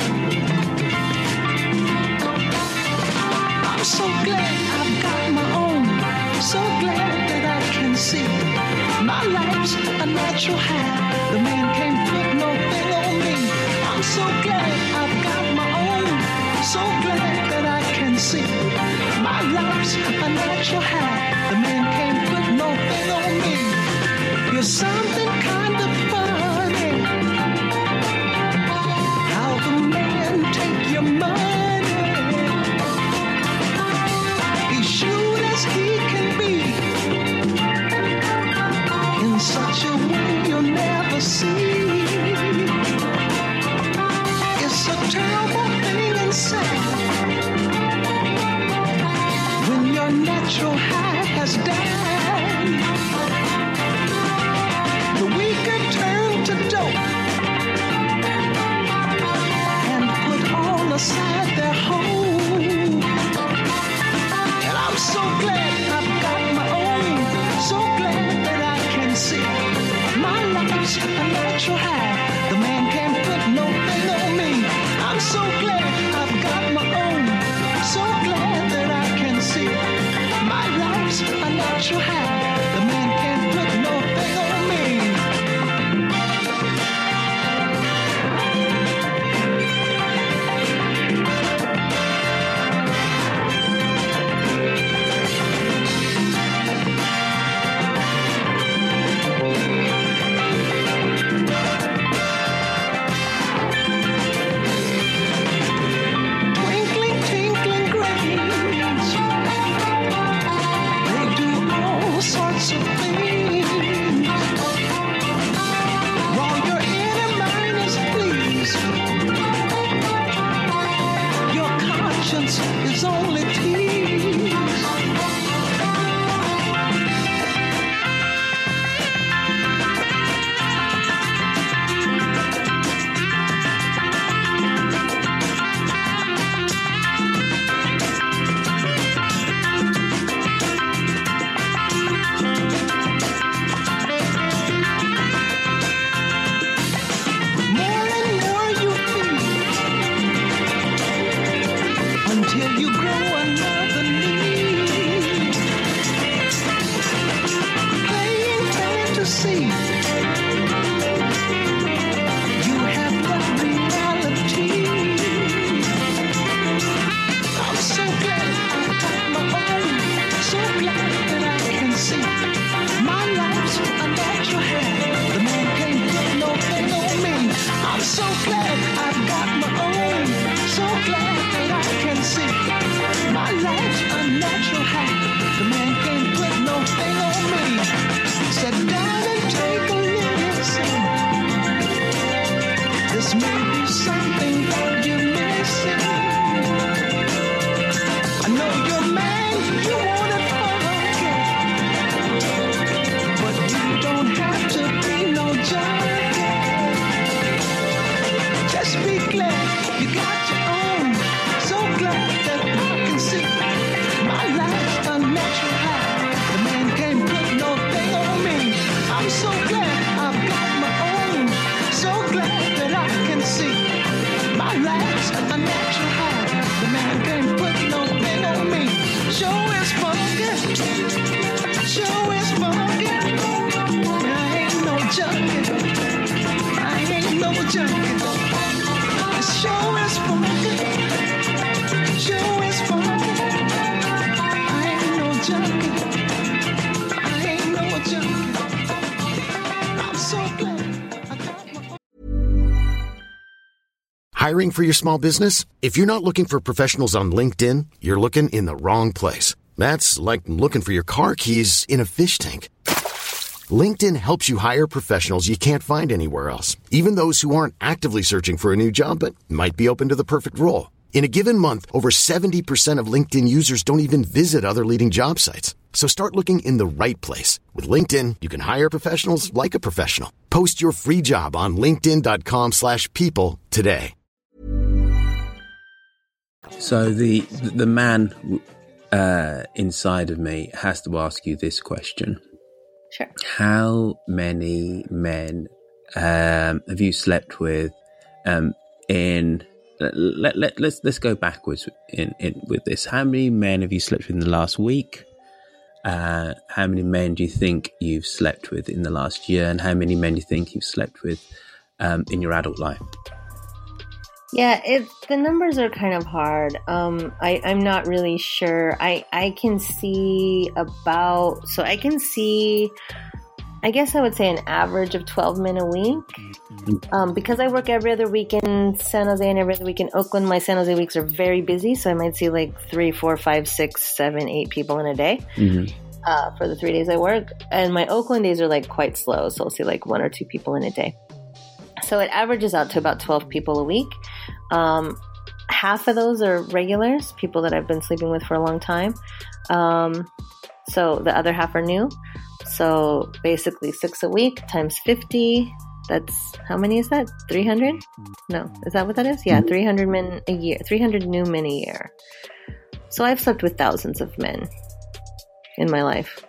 I'm so glad I've got my own. So glad that I can see my life's a natural high. The man can't put no thing on me. I'm so glad I've got my own. So glad that I can see my life's a natural high. The man can't put no thing on me. You're something kind of funny. How the man take your money. He's sure as he can be. In such a way you'll never see. It's a terrible thing inside when your natural high has died. The wicked turn to dope and put all aside their hope. And I'm so glad I've got my own. So glad that I can see my life's a natural high. The man can't put no thing on me. I'm so glad I've got my own. So glad that I can see my life's a natural high. The man can't put no thing on me. to see. You have left reality. I'm so glad I got my own. So glad that I can see. My life's a natural hair. The man can't put no thing on me. I'm so glad I've got my own. So glad that I can see. My life's a natural hair. The man can't put no thing on me. Sit down and take a listen. This may be something that you're missing. I know you're man, you want it for a but you don't have to be no junkie. Just be glad you got your own. So glad that I can see. My life's a natural high. The man can't put no thing on me. I'm so glad I've got my own. So glad that I can see. My life's a natural high. The man can't put no thing on me. Show is funky. Show is funky. I ain't no junkie. I ain't no junkie. The show is funky. Show is funky. I ain't no junkie. I ain't no junkie. I'm so glad I got my own. Hiring for your small business? If you're not looking for professionals on LinkedIn, you're looking in the wrong place. That's like looking for your car keys in a fish tank. LinkedIn helps you hire professionals you can't find anywhere else, even those who aren't actively searching for a new job but might be open to the perfect role. In a given month, over seventy percent of LinkedIn users don't even visit other leading job sites. So start looking in the right place. With LinkedIn, you can hire professionals like a professional. Post your free job on linkedin.com slash people today. So the the man uh, inside of me has to ask you this question. Sure. How many men um, have you slept with um, in... Let, let, let's let's go backwards in, in with this. How many men have you slept with in the last week? Uh, how many men do you think you've slept with in the last year? And how many men do you think you've slept with um, in your adult life? Yeah, it, the numbers are kind of hard. Um, I, I'm not really sure. I, I can see about, so I can see, I guess I would say an average of twelve men a week. Um, because I work every other week in San Jose and every other week in Oakland, my San Jose weeks are very busy. So I might see like three, four, five, six, seven, eight people in a day mm-hmm. uh, for the three days I work. And my Oakland days are like quite slow. So I'll see like one or two people in a day. So it averages out to about twelve people a week. Um, half of those are regulars, people that I've been sleeping with for a long time. Um, so the other half are new. So basically six a week times fifty. That's, how many is that? three hundred? No. Is that what that is? Yeah, three hundred men a year. three hundred new men a year. So I've slept with thousands of men in my life.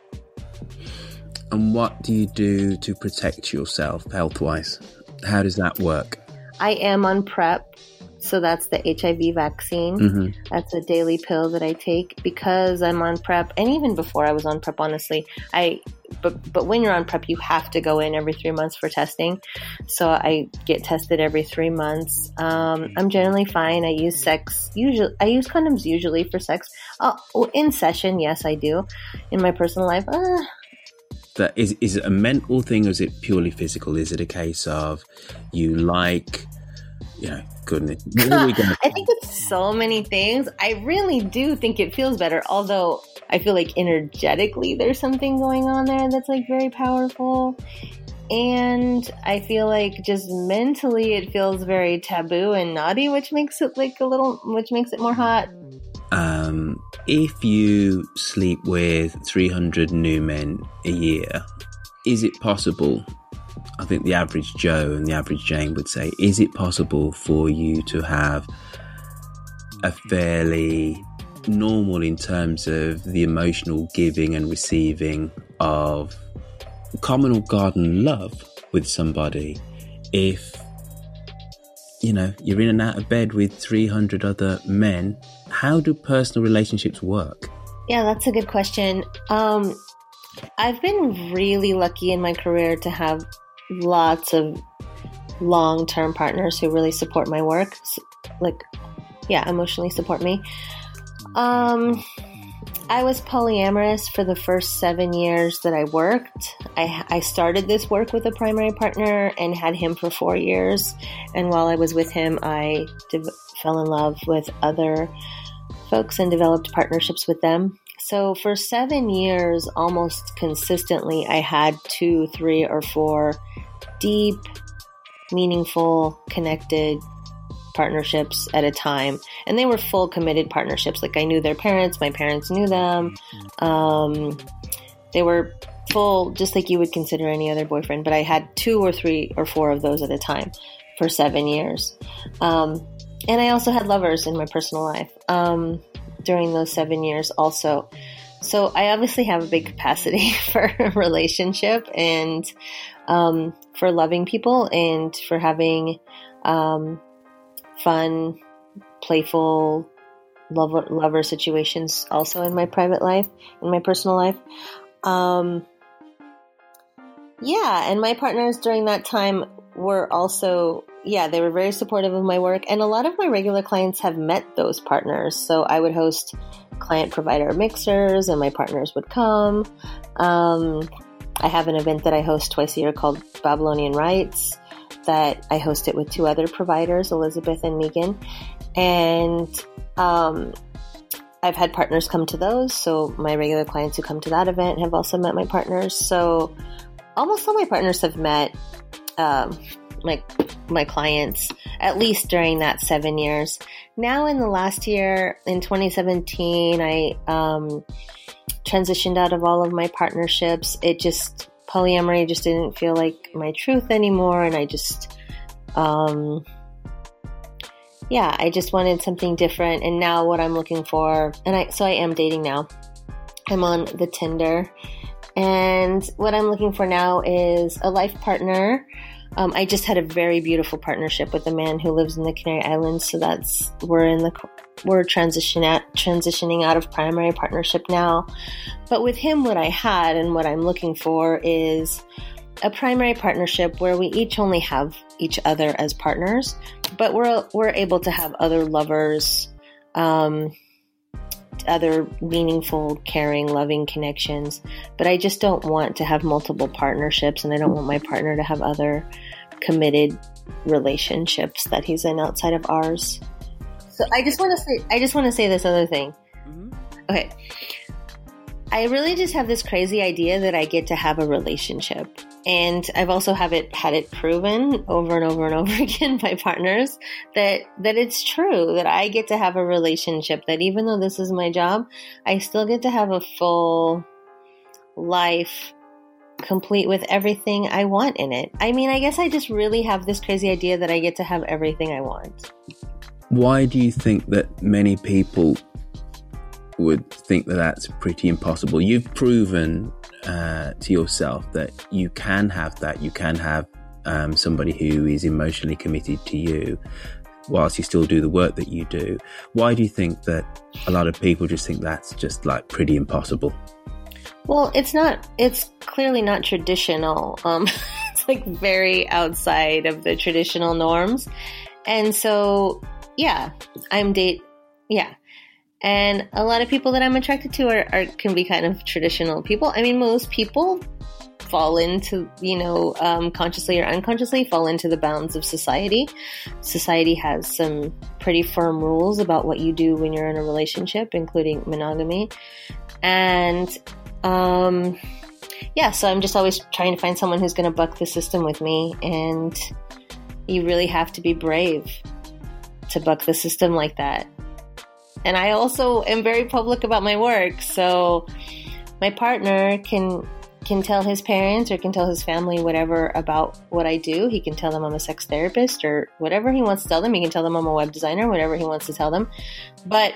And what do you do to protect yourself health-wise? How does that work? I am on PrEP. So that's the H I V vaccine. Mm-hmm. That's a daily pill that I take because I'm on PrEP. And even before I was on PrEP, honestly, I, but, but when you're on PrEP, you have to go in every three months for testing. So I get tested every three months. Um, I'm generally fine. I use sex, usually, I use condoms usually for sex. Oh, in session. Yes, I do. In my personal life, uh, That is, is it a mental thing or is it purely physical? Is it a case of you like, you know, goodness. I think it's so many things. I really do think it feels better, although I feel like energetically there's something going on there that's like very powerful. And I feel like just mentally it feels very taboo and naughty, which makes it like a little, which makes it more hot. Um, if you sleep with three hundred new men a year, is it possible, I think the average Joe and the average Jane would say, is it possible for you to have a fairly normal in terms of the emotional giving and receiving of common or garden love with somebody if, you know, you're in and out of bed with three hundred other men? How do personal relationships work? Yeah, that's a good question. Um, I've been really lucky in my career to have lots of long-term partners who really support my work. Like, yeah, emotionally support me. Um, I was polyamorous for the first seven years that I worked. I, I started this work with a primary partner and had him for four years. And while I was with him, I de- fell in love with other folks and developed partnerships with them. So for seven years, almost consistently, I had two, three, or four deep, meaningful, connected partnerships at a time. And they were full committed partnerships. Like, I knew their parents, my parents knew them. Um, they were full, just like you would consider any other boyfriend. But I had two or three or four of those at a time for seven years. Um, and I also had lovers in my personal life um, during those seven years also. So I obviously have a big capacity for a relationship and um, for loving people and for having um, fun, playful lover, lover situations also in my private life, in my personal life. Um, yeah, and my partners during that time were also, yeah, they were very supportive of my work. And a lot of my regular clients have met those partners. So I would host client-provider mixers and my partners would come. Um, I have an event that I host twice a year called Babylonian Rights that I host it with two other providers, Elizabeth and Megan. And um, I've had partners come to those. So my regular clients who come to that event have also met my partners. So almost all my partners have met um, my, my clients, at least during that seven years. Now in the last year, in twenty seventeen, I um, transitioned out of all of my partnerships. It just, polyamory just didn't feel like my truth anymore. And I just, um, yeah, I just wanted something different. And now what I'm looking for, and I, so I am dating now. I'm on the Tinder. And what I'm looking for now is a life partner. Um, I just had a very beautiful partnership with a man who lives in the Canary Islands. So that's, we're in the, we're transition at, transitioning out of primary partnership now. But with him, what I had and what I'm looking for is a primary partnership where we each only have each other as partners, but we're, we're able to have other lovers, um, other meaningful, caring, loving connections. But I just don't want to have multiple partnerships, and I don't want my partner to have other committed relationships that he's in outside of ours. So I just want to say, I just want to say this other thing. Mm-hmm. Okay. I really just have this crazy idea that I get to have a relationship. And I've also have it had it proven over and over and over again by partners that, that it's true, that I get to have a relationship, that even though this is my job, I still get to have a full life complete with everything I want in it. I mean, I guess I just really have this crazy idea that I get to have everything I want. Why do you think that many people would think that that's pretty impossible? You've proven uh, to yourself that you can have that. You can have um, somebody who is emotionally committed to you whilst you still do the work that you do. Why do you think that a lot of people just think that's just like pretty impossible? Well, it's not, it's clearly not traditional. Um, it's like very outside of the traditional norms. And so, yeah, I'm date, yeah. And a lot of people that I'm attracted to are, are can be kind of traditional people. I mean, most people fall into, you know, um, consciously or unconsciously fall into the bounds of society. Society has some pretty firm rules about what you do when you're in a relationship, including monogamy. And, um, yeah, so I'm just always trying to find someone who's going to buck the system with me. And you really have to be brave to buck the system like that. And I also am very public about my work. So my partner can can tell his parents or can tell his family whatever about what I do. He can tell them I'm a sex therapist or whatever he wants to tell them. He can tell them I'm a web designer, whatever he wants to tell them. But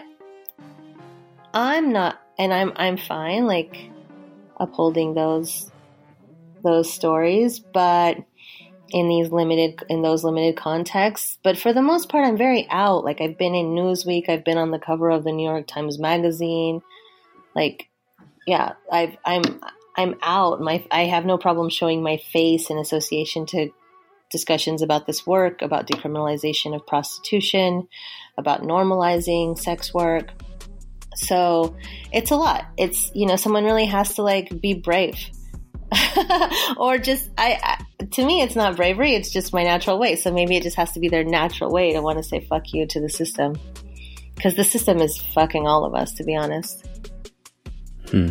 I'm not, and I'm I'm fine, like upholding those those stories, but in these limited, in those limited contexts. But for the most part, I'm very out. Like, I've been in Newsweek. I've been on the cover of the New York Times Magazine. Like, yeah, I've, I'm, I'm out. My I have no problem showing my face in association to discussions about this work, about decriminalization of prostitution, about normalizing sex work. So it's a lot. It's, you know, someone really has to like be brave. Or just, I, I, to me, it's not bravery. It's just my natural way. So maybe it just has to be their natural way to want to say fuck you to the system. Because the system is fucking all of us, to be honest. Hmm.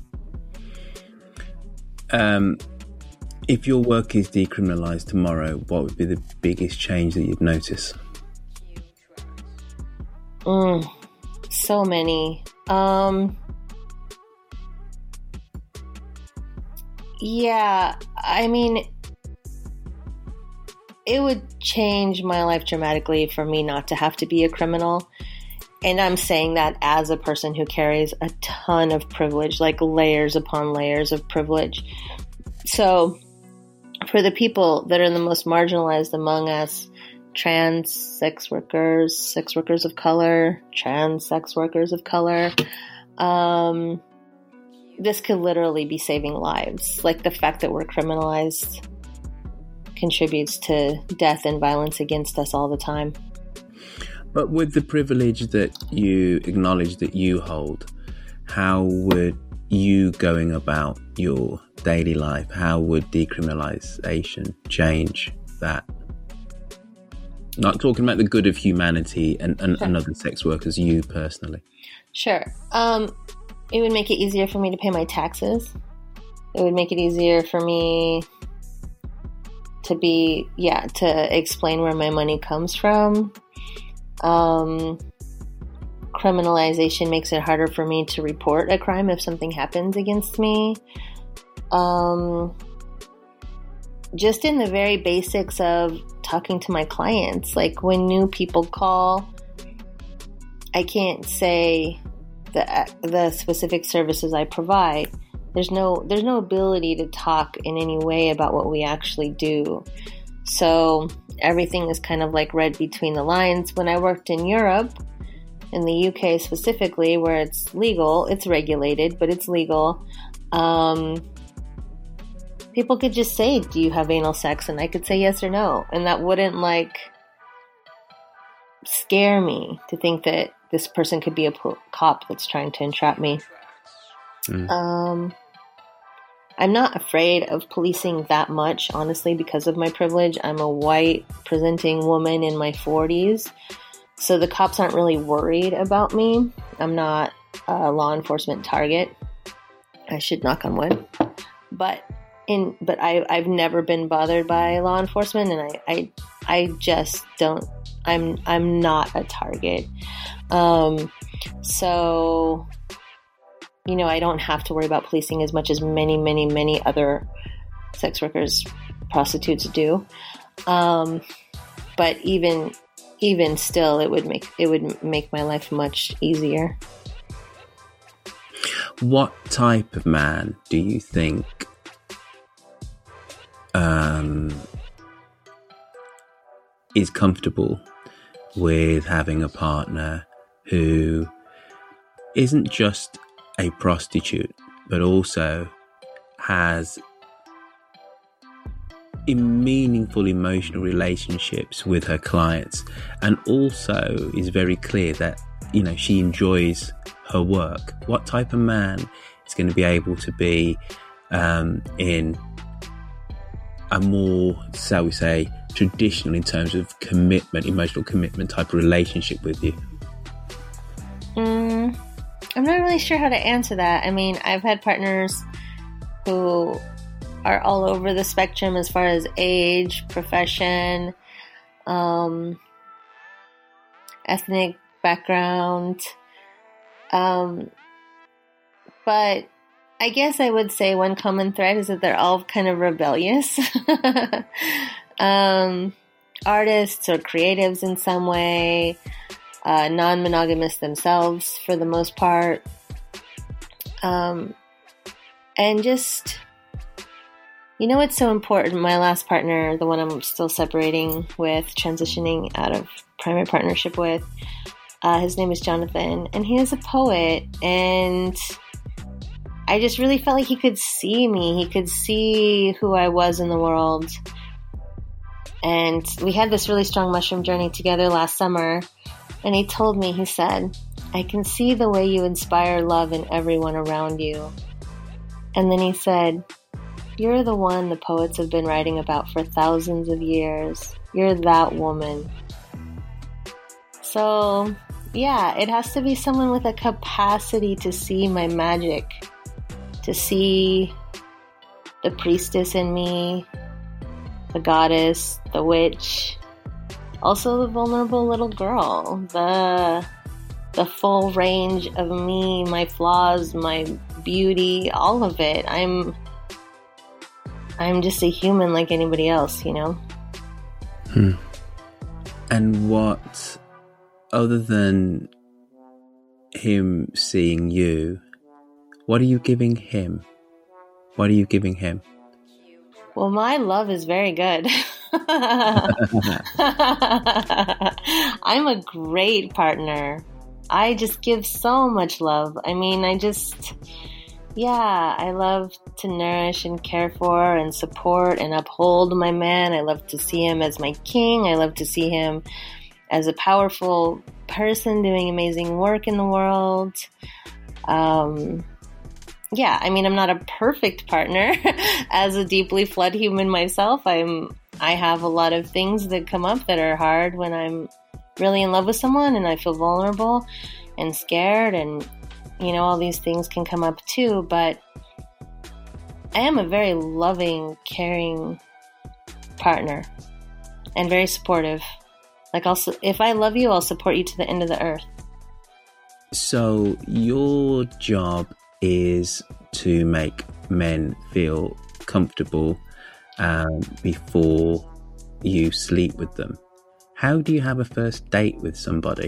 Um, if your work is decriminalized tomorrow, what would be the biggest change that you'd notice? Mm, so many. Um, yeah, I mean, it would change my life dramatically for me not to have to be a criminal. And I'm saying that as a person who carries a ton of privilege, like layers upon layers of privilege. So for the people that are the most marginalized among us, trans sex workers, sex workers of color, trans sex workers of color, um, this could literally be saving lives. Like the fact that we're criminalized contributes to death and violence against us all the time. But with the privilege that you acknowledge that you hold, how would you going about your daily life, how would decriminalization change that? Not talking about the good of humanity and, and, sure. and other sex workers, you personally. Sure. Um, it would make it easier for me to pay my taxes. It would make it easier for me to be, yeah, to explain where my money comes from. Um, criminalization makes it harder for me to report a crime if something happens against me. Um, just in the very basics of talking to my clients, like when new people call, I can't say the the specific services I provide. There's no there's no ability to talk in any way about what we actually do. So everything is kind of like read between the lines. When I worked in Europe, in the U K specifically, where it's legal, it's regulated, but it's legal. Um, people could just say, do you have anal sex? And I could say yes or no. And that wouldn't like scare me to think that this person could be a po- cop that's trying to entrap me. Mm. Um, I'm not afraid of policing that much, honestly, because of my privilege. I'm a white presenting woman in my forties. So the cops aren't really worried about me. I'm not a law enforcement target. I should knock on wood. But in but I I've never been bothered by law enforcement, and I I, I just don't I'm I'm not a target. Um so you know, I don't have to worry about policing as much as many, many, many other sex workers, prostitutes do. Um, but even, even still, it would make it would make my life much easier. What type of man do you think um, is comfortable with having a partner who isn't just a prostitute, but also has meaningful emotional relationships with her clients, and also is very clear that, you know, she enjoys her work? What type of man is going to be able to be um, in a more, shall we say, traditional in terms of commitment, emotional commitment type of relationship with you? Mm. I'm not really sure how to answer that. I mean, I've had partners who are all over the spectrum as far as age, profession, um, ethnic background. Um, but I guess I would say one common thread is that they're all kind of rebellious. um, artists or creatives in some way. Uh, non-monogamous themselves for the most part. Um, and just, you know what's so important? My last partner, the one I'm still separating with, transitioning out of primary partnership with, uh, his name is Jonathan, and he is a poet, and I just really felt like he could see me. He could see who I was in the world. And we had this really strong mushroom journey together last summer. And he told me, he said, I can see the way you inspire love in everyone around you. And then he said, you're the one the poets have been writing about for thousands of years. You're that woman. So, yeah, it has to be someone with a capacity to see my magic, to see the priestess in me, the goddess, the witch, also the vulnerable little girl, the the full range of me, my flaws, my beauty, all of it. I'm I'm just a human like anybody else, you know? Hmm. And what, other than him seeing you, what are you giving him? What are you giving him? Well, my love is very good. I'm a great partner. I just give so much love. I mean, I just, yeah, I love to nourish and care for and support and uphold my man. I love to see him as my king. I love to see him as a powerful person doing amazing work in the world. Um, yeah, I mean, I'm not a perfect partner. As a deeply flawed human myself, I'm, I have a lot of things that come up that are hard when I'm really in love with someone and I feel vulnerable and scared, and, you know, all these things can come up too, but I am a very loving, caring partner and very supportive. Like, also, if I love you, I'll support you to the end of the earth. So your job is to make men feel comfortable um, before you sleep with them. How do you have a first date with somebody?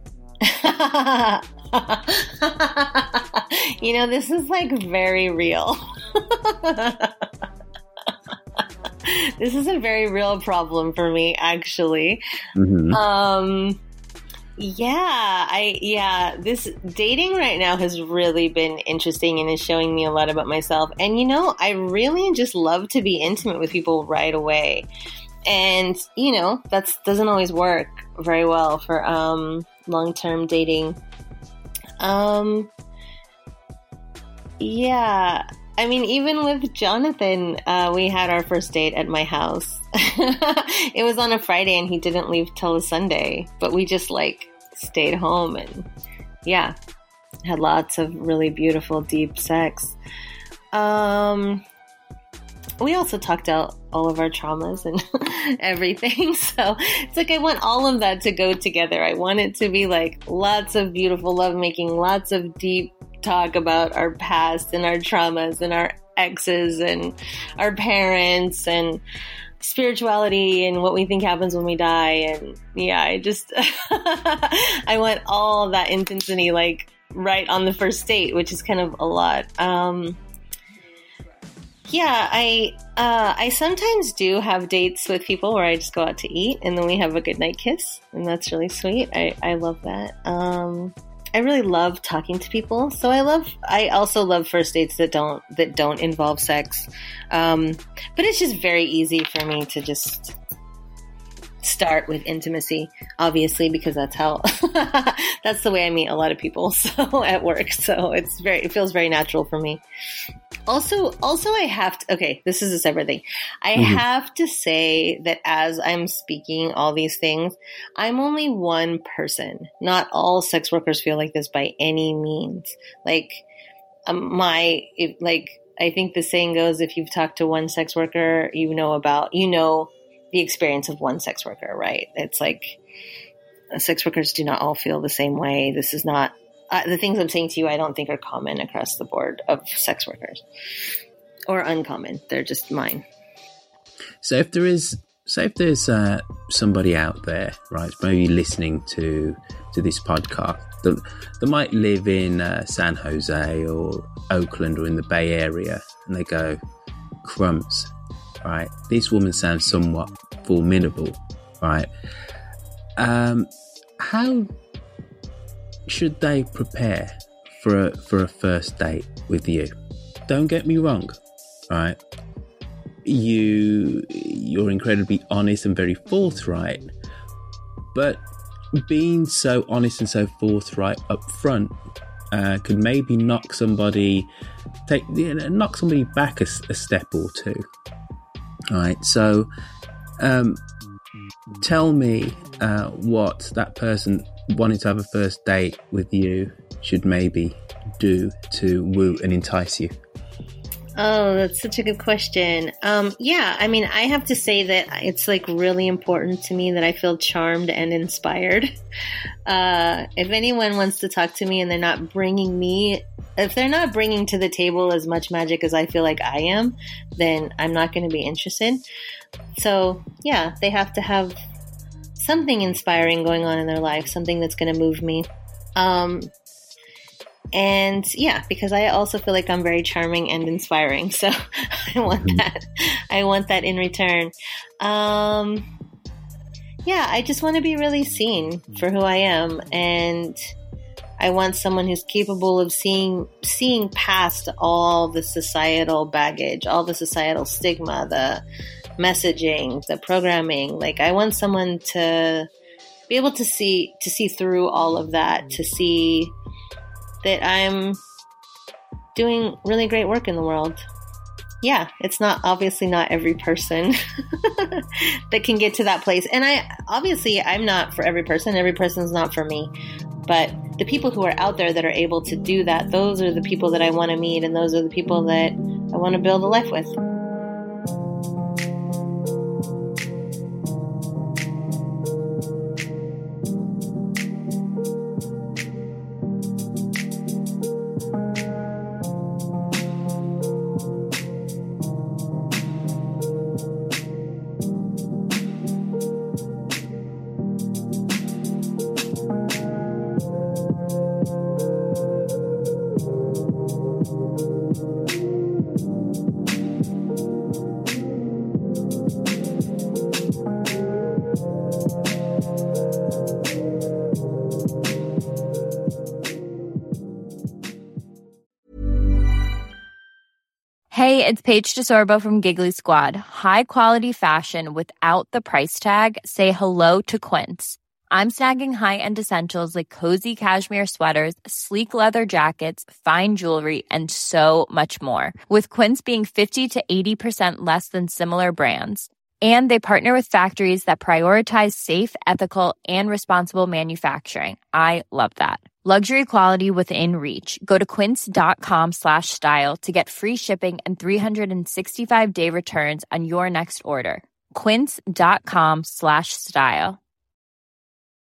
You know, this is like very real. This is a very real problem for me, actually. Mm-hmm. Um, yeah, I, yeah, this dating right now has really been interesting and is showing me a lot about myself. And, you know, I really just love to be intimate with people right away. And, you know, that doesn't always work very well for um, long-term dating. Um, yeah, I mean, even with Jonathan, uh, we had our first date at my house. It was on a Friday and he didn't leave till a Sunday, but we just like stayed home and yeah, had lots of really beautiful, deep sex. Um, we also talked out all of our traumas and everything. So it's like, I want all of that to go together. I want it to be like lots of beautiful lovemaking, lots of deep talk about our past and our traumas and our exes and our parents and spirituality and what we think happens when we die. And yeah, I just, I want all that intensity like right on the first date, which is kind of a lot. Um, Yeah, I uh, I sometimes do have dates with people where I just go out to eat and then we have a good night kiss, and that's really sweet. I, I love that. Um, I really love talking to people, so I love. I also love first dates that don't that don't involve sex, um, but it's just very easy for me to just start with intimacy, obviously, because that's how that's the way I meet a lot of people. So at work, so it's very it feels very natural for me. Also, also, I have to, okay, this is a separate thing. I mm-hmm. have to say that as I'm speaking all these things, I'm only one person. Not all sex workers feel like this by any means. Like, um, my, if, like, I think the saying goes, if you've talked to one sex worker, you know about, you know the experience of one sex worker, right? It's like, sex workers do not all feel the same way. This is not, Uh, the things I'm saying to you, I don't think are common across the board of sex workers, or uncommon. They're just mine. So if there is, say if there's uh, somebody out there, right, maybe listening to to this podcast that, that might live in uh, San Jose or Oakland or in the Bay Area, and they go, crumbs, right? This woman sounds somewhat formidable, right? Um, how should they prepare for a, for a first date with you? don't get me wrong, right? You, you're incredibly honest and very forthright, but being so honest and so forthright up front uh, could maybe knock somebody, take you know, knock somebody back a, a step or two. All right, so um, tell me uh, what that person wanting to have a first date with you should maybe do to woo and entice you. Oh, that's such a good question. Um, yeah, I mean, I have to say that it's like really important to me that I feel charmed and inspired. Uh, if anyone wants to talk to me and they're not bringing me, if they're not bringing to the table as much magic as I feel like I am, then I'm not going to be interested. So yeah, they have to have something inspiring going on in their life, something that's going to move me. Um, And yeah, because I also feel like I'm very charming and inspiring. So I want that. I want that in return. Um, yeah, I just want to be really seen for who I am. And I want someone who's capable of seeing, seeing past all the societal baggage, all the societal stigma, the messaging, the programming. Like I want someone to be able to see, to see through all of that, to see that I'm doing really great work in the world. Yeah, it's not obviously not every person that can get to that place. And I obviously I'm not for every person. Every person's not for me. But the people who are out there that are able to do that, those are the people that I want to meet, and those are the people that I want to build a life with. Hey, it's Paige DeSorbo from Giggly Squad. High quality fashion without the price tag. Say hello to Quince. I'm snagging high-end essentials like cozy cashmere sweaters, sleek leather jackets, fine jewelry, and so much more. With Quince being fifty to eighty percent less than similar brands. And they partner with factories that prioritize safe, ethical, and responsible manufacturing. I love that. Luxury quality within reach. Go to quince.com slash style to get free shipping and three sixty-five day returns on your next order. Quince.com slash style.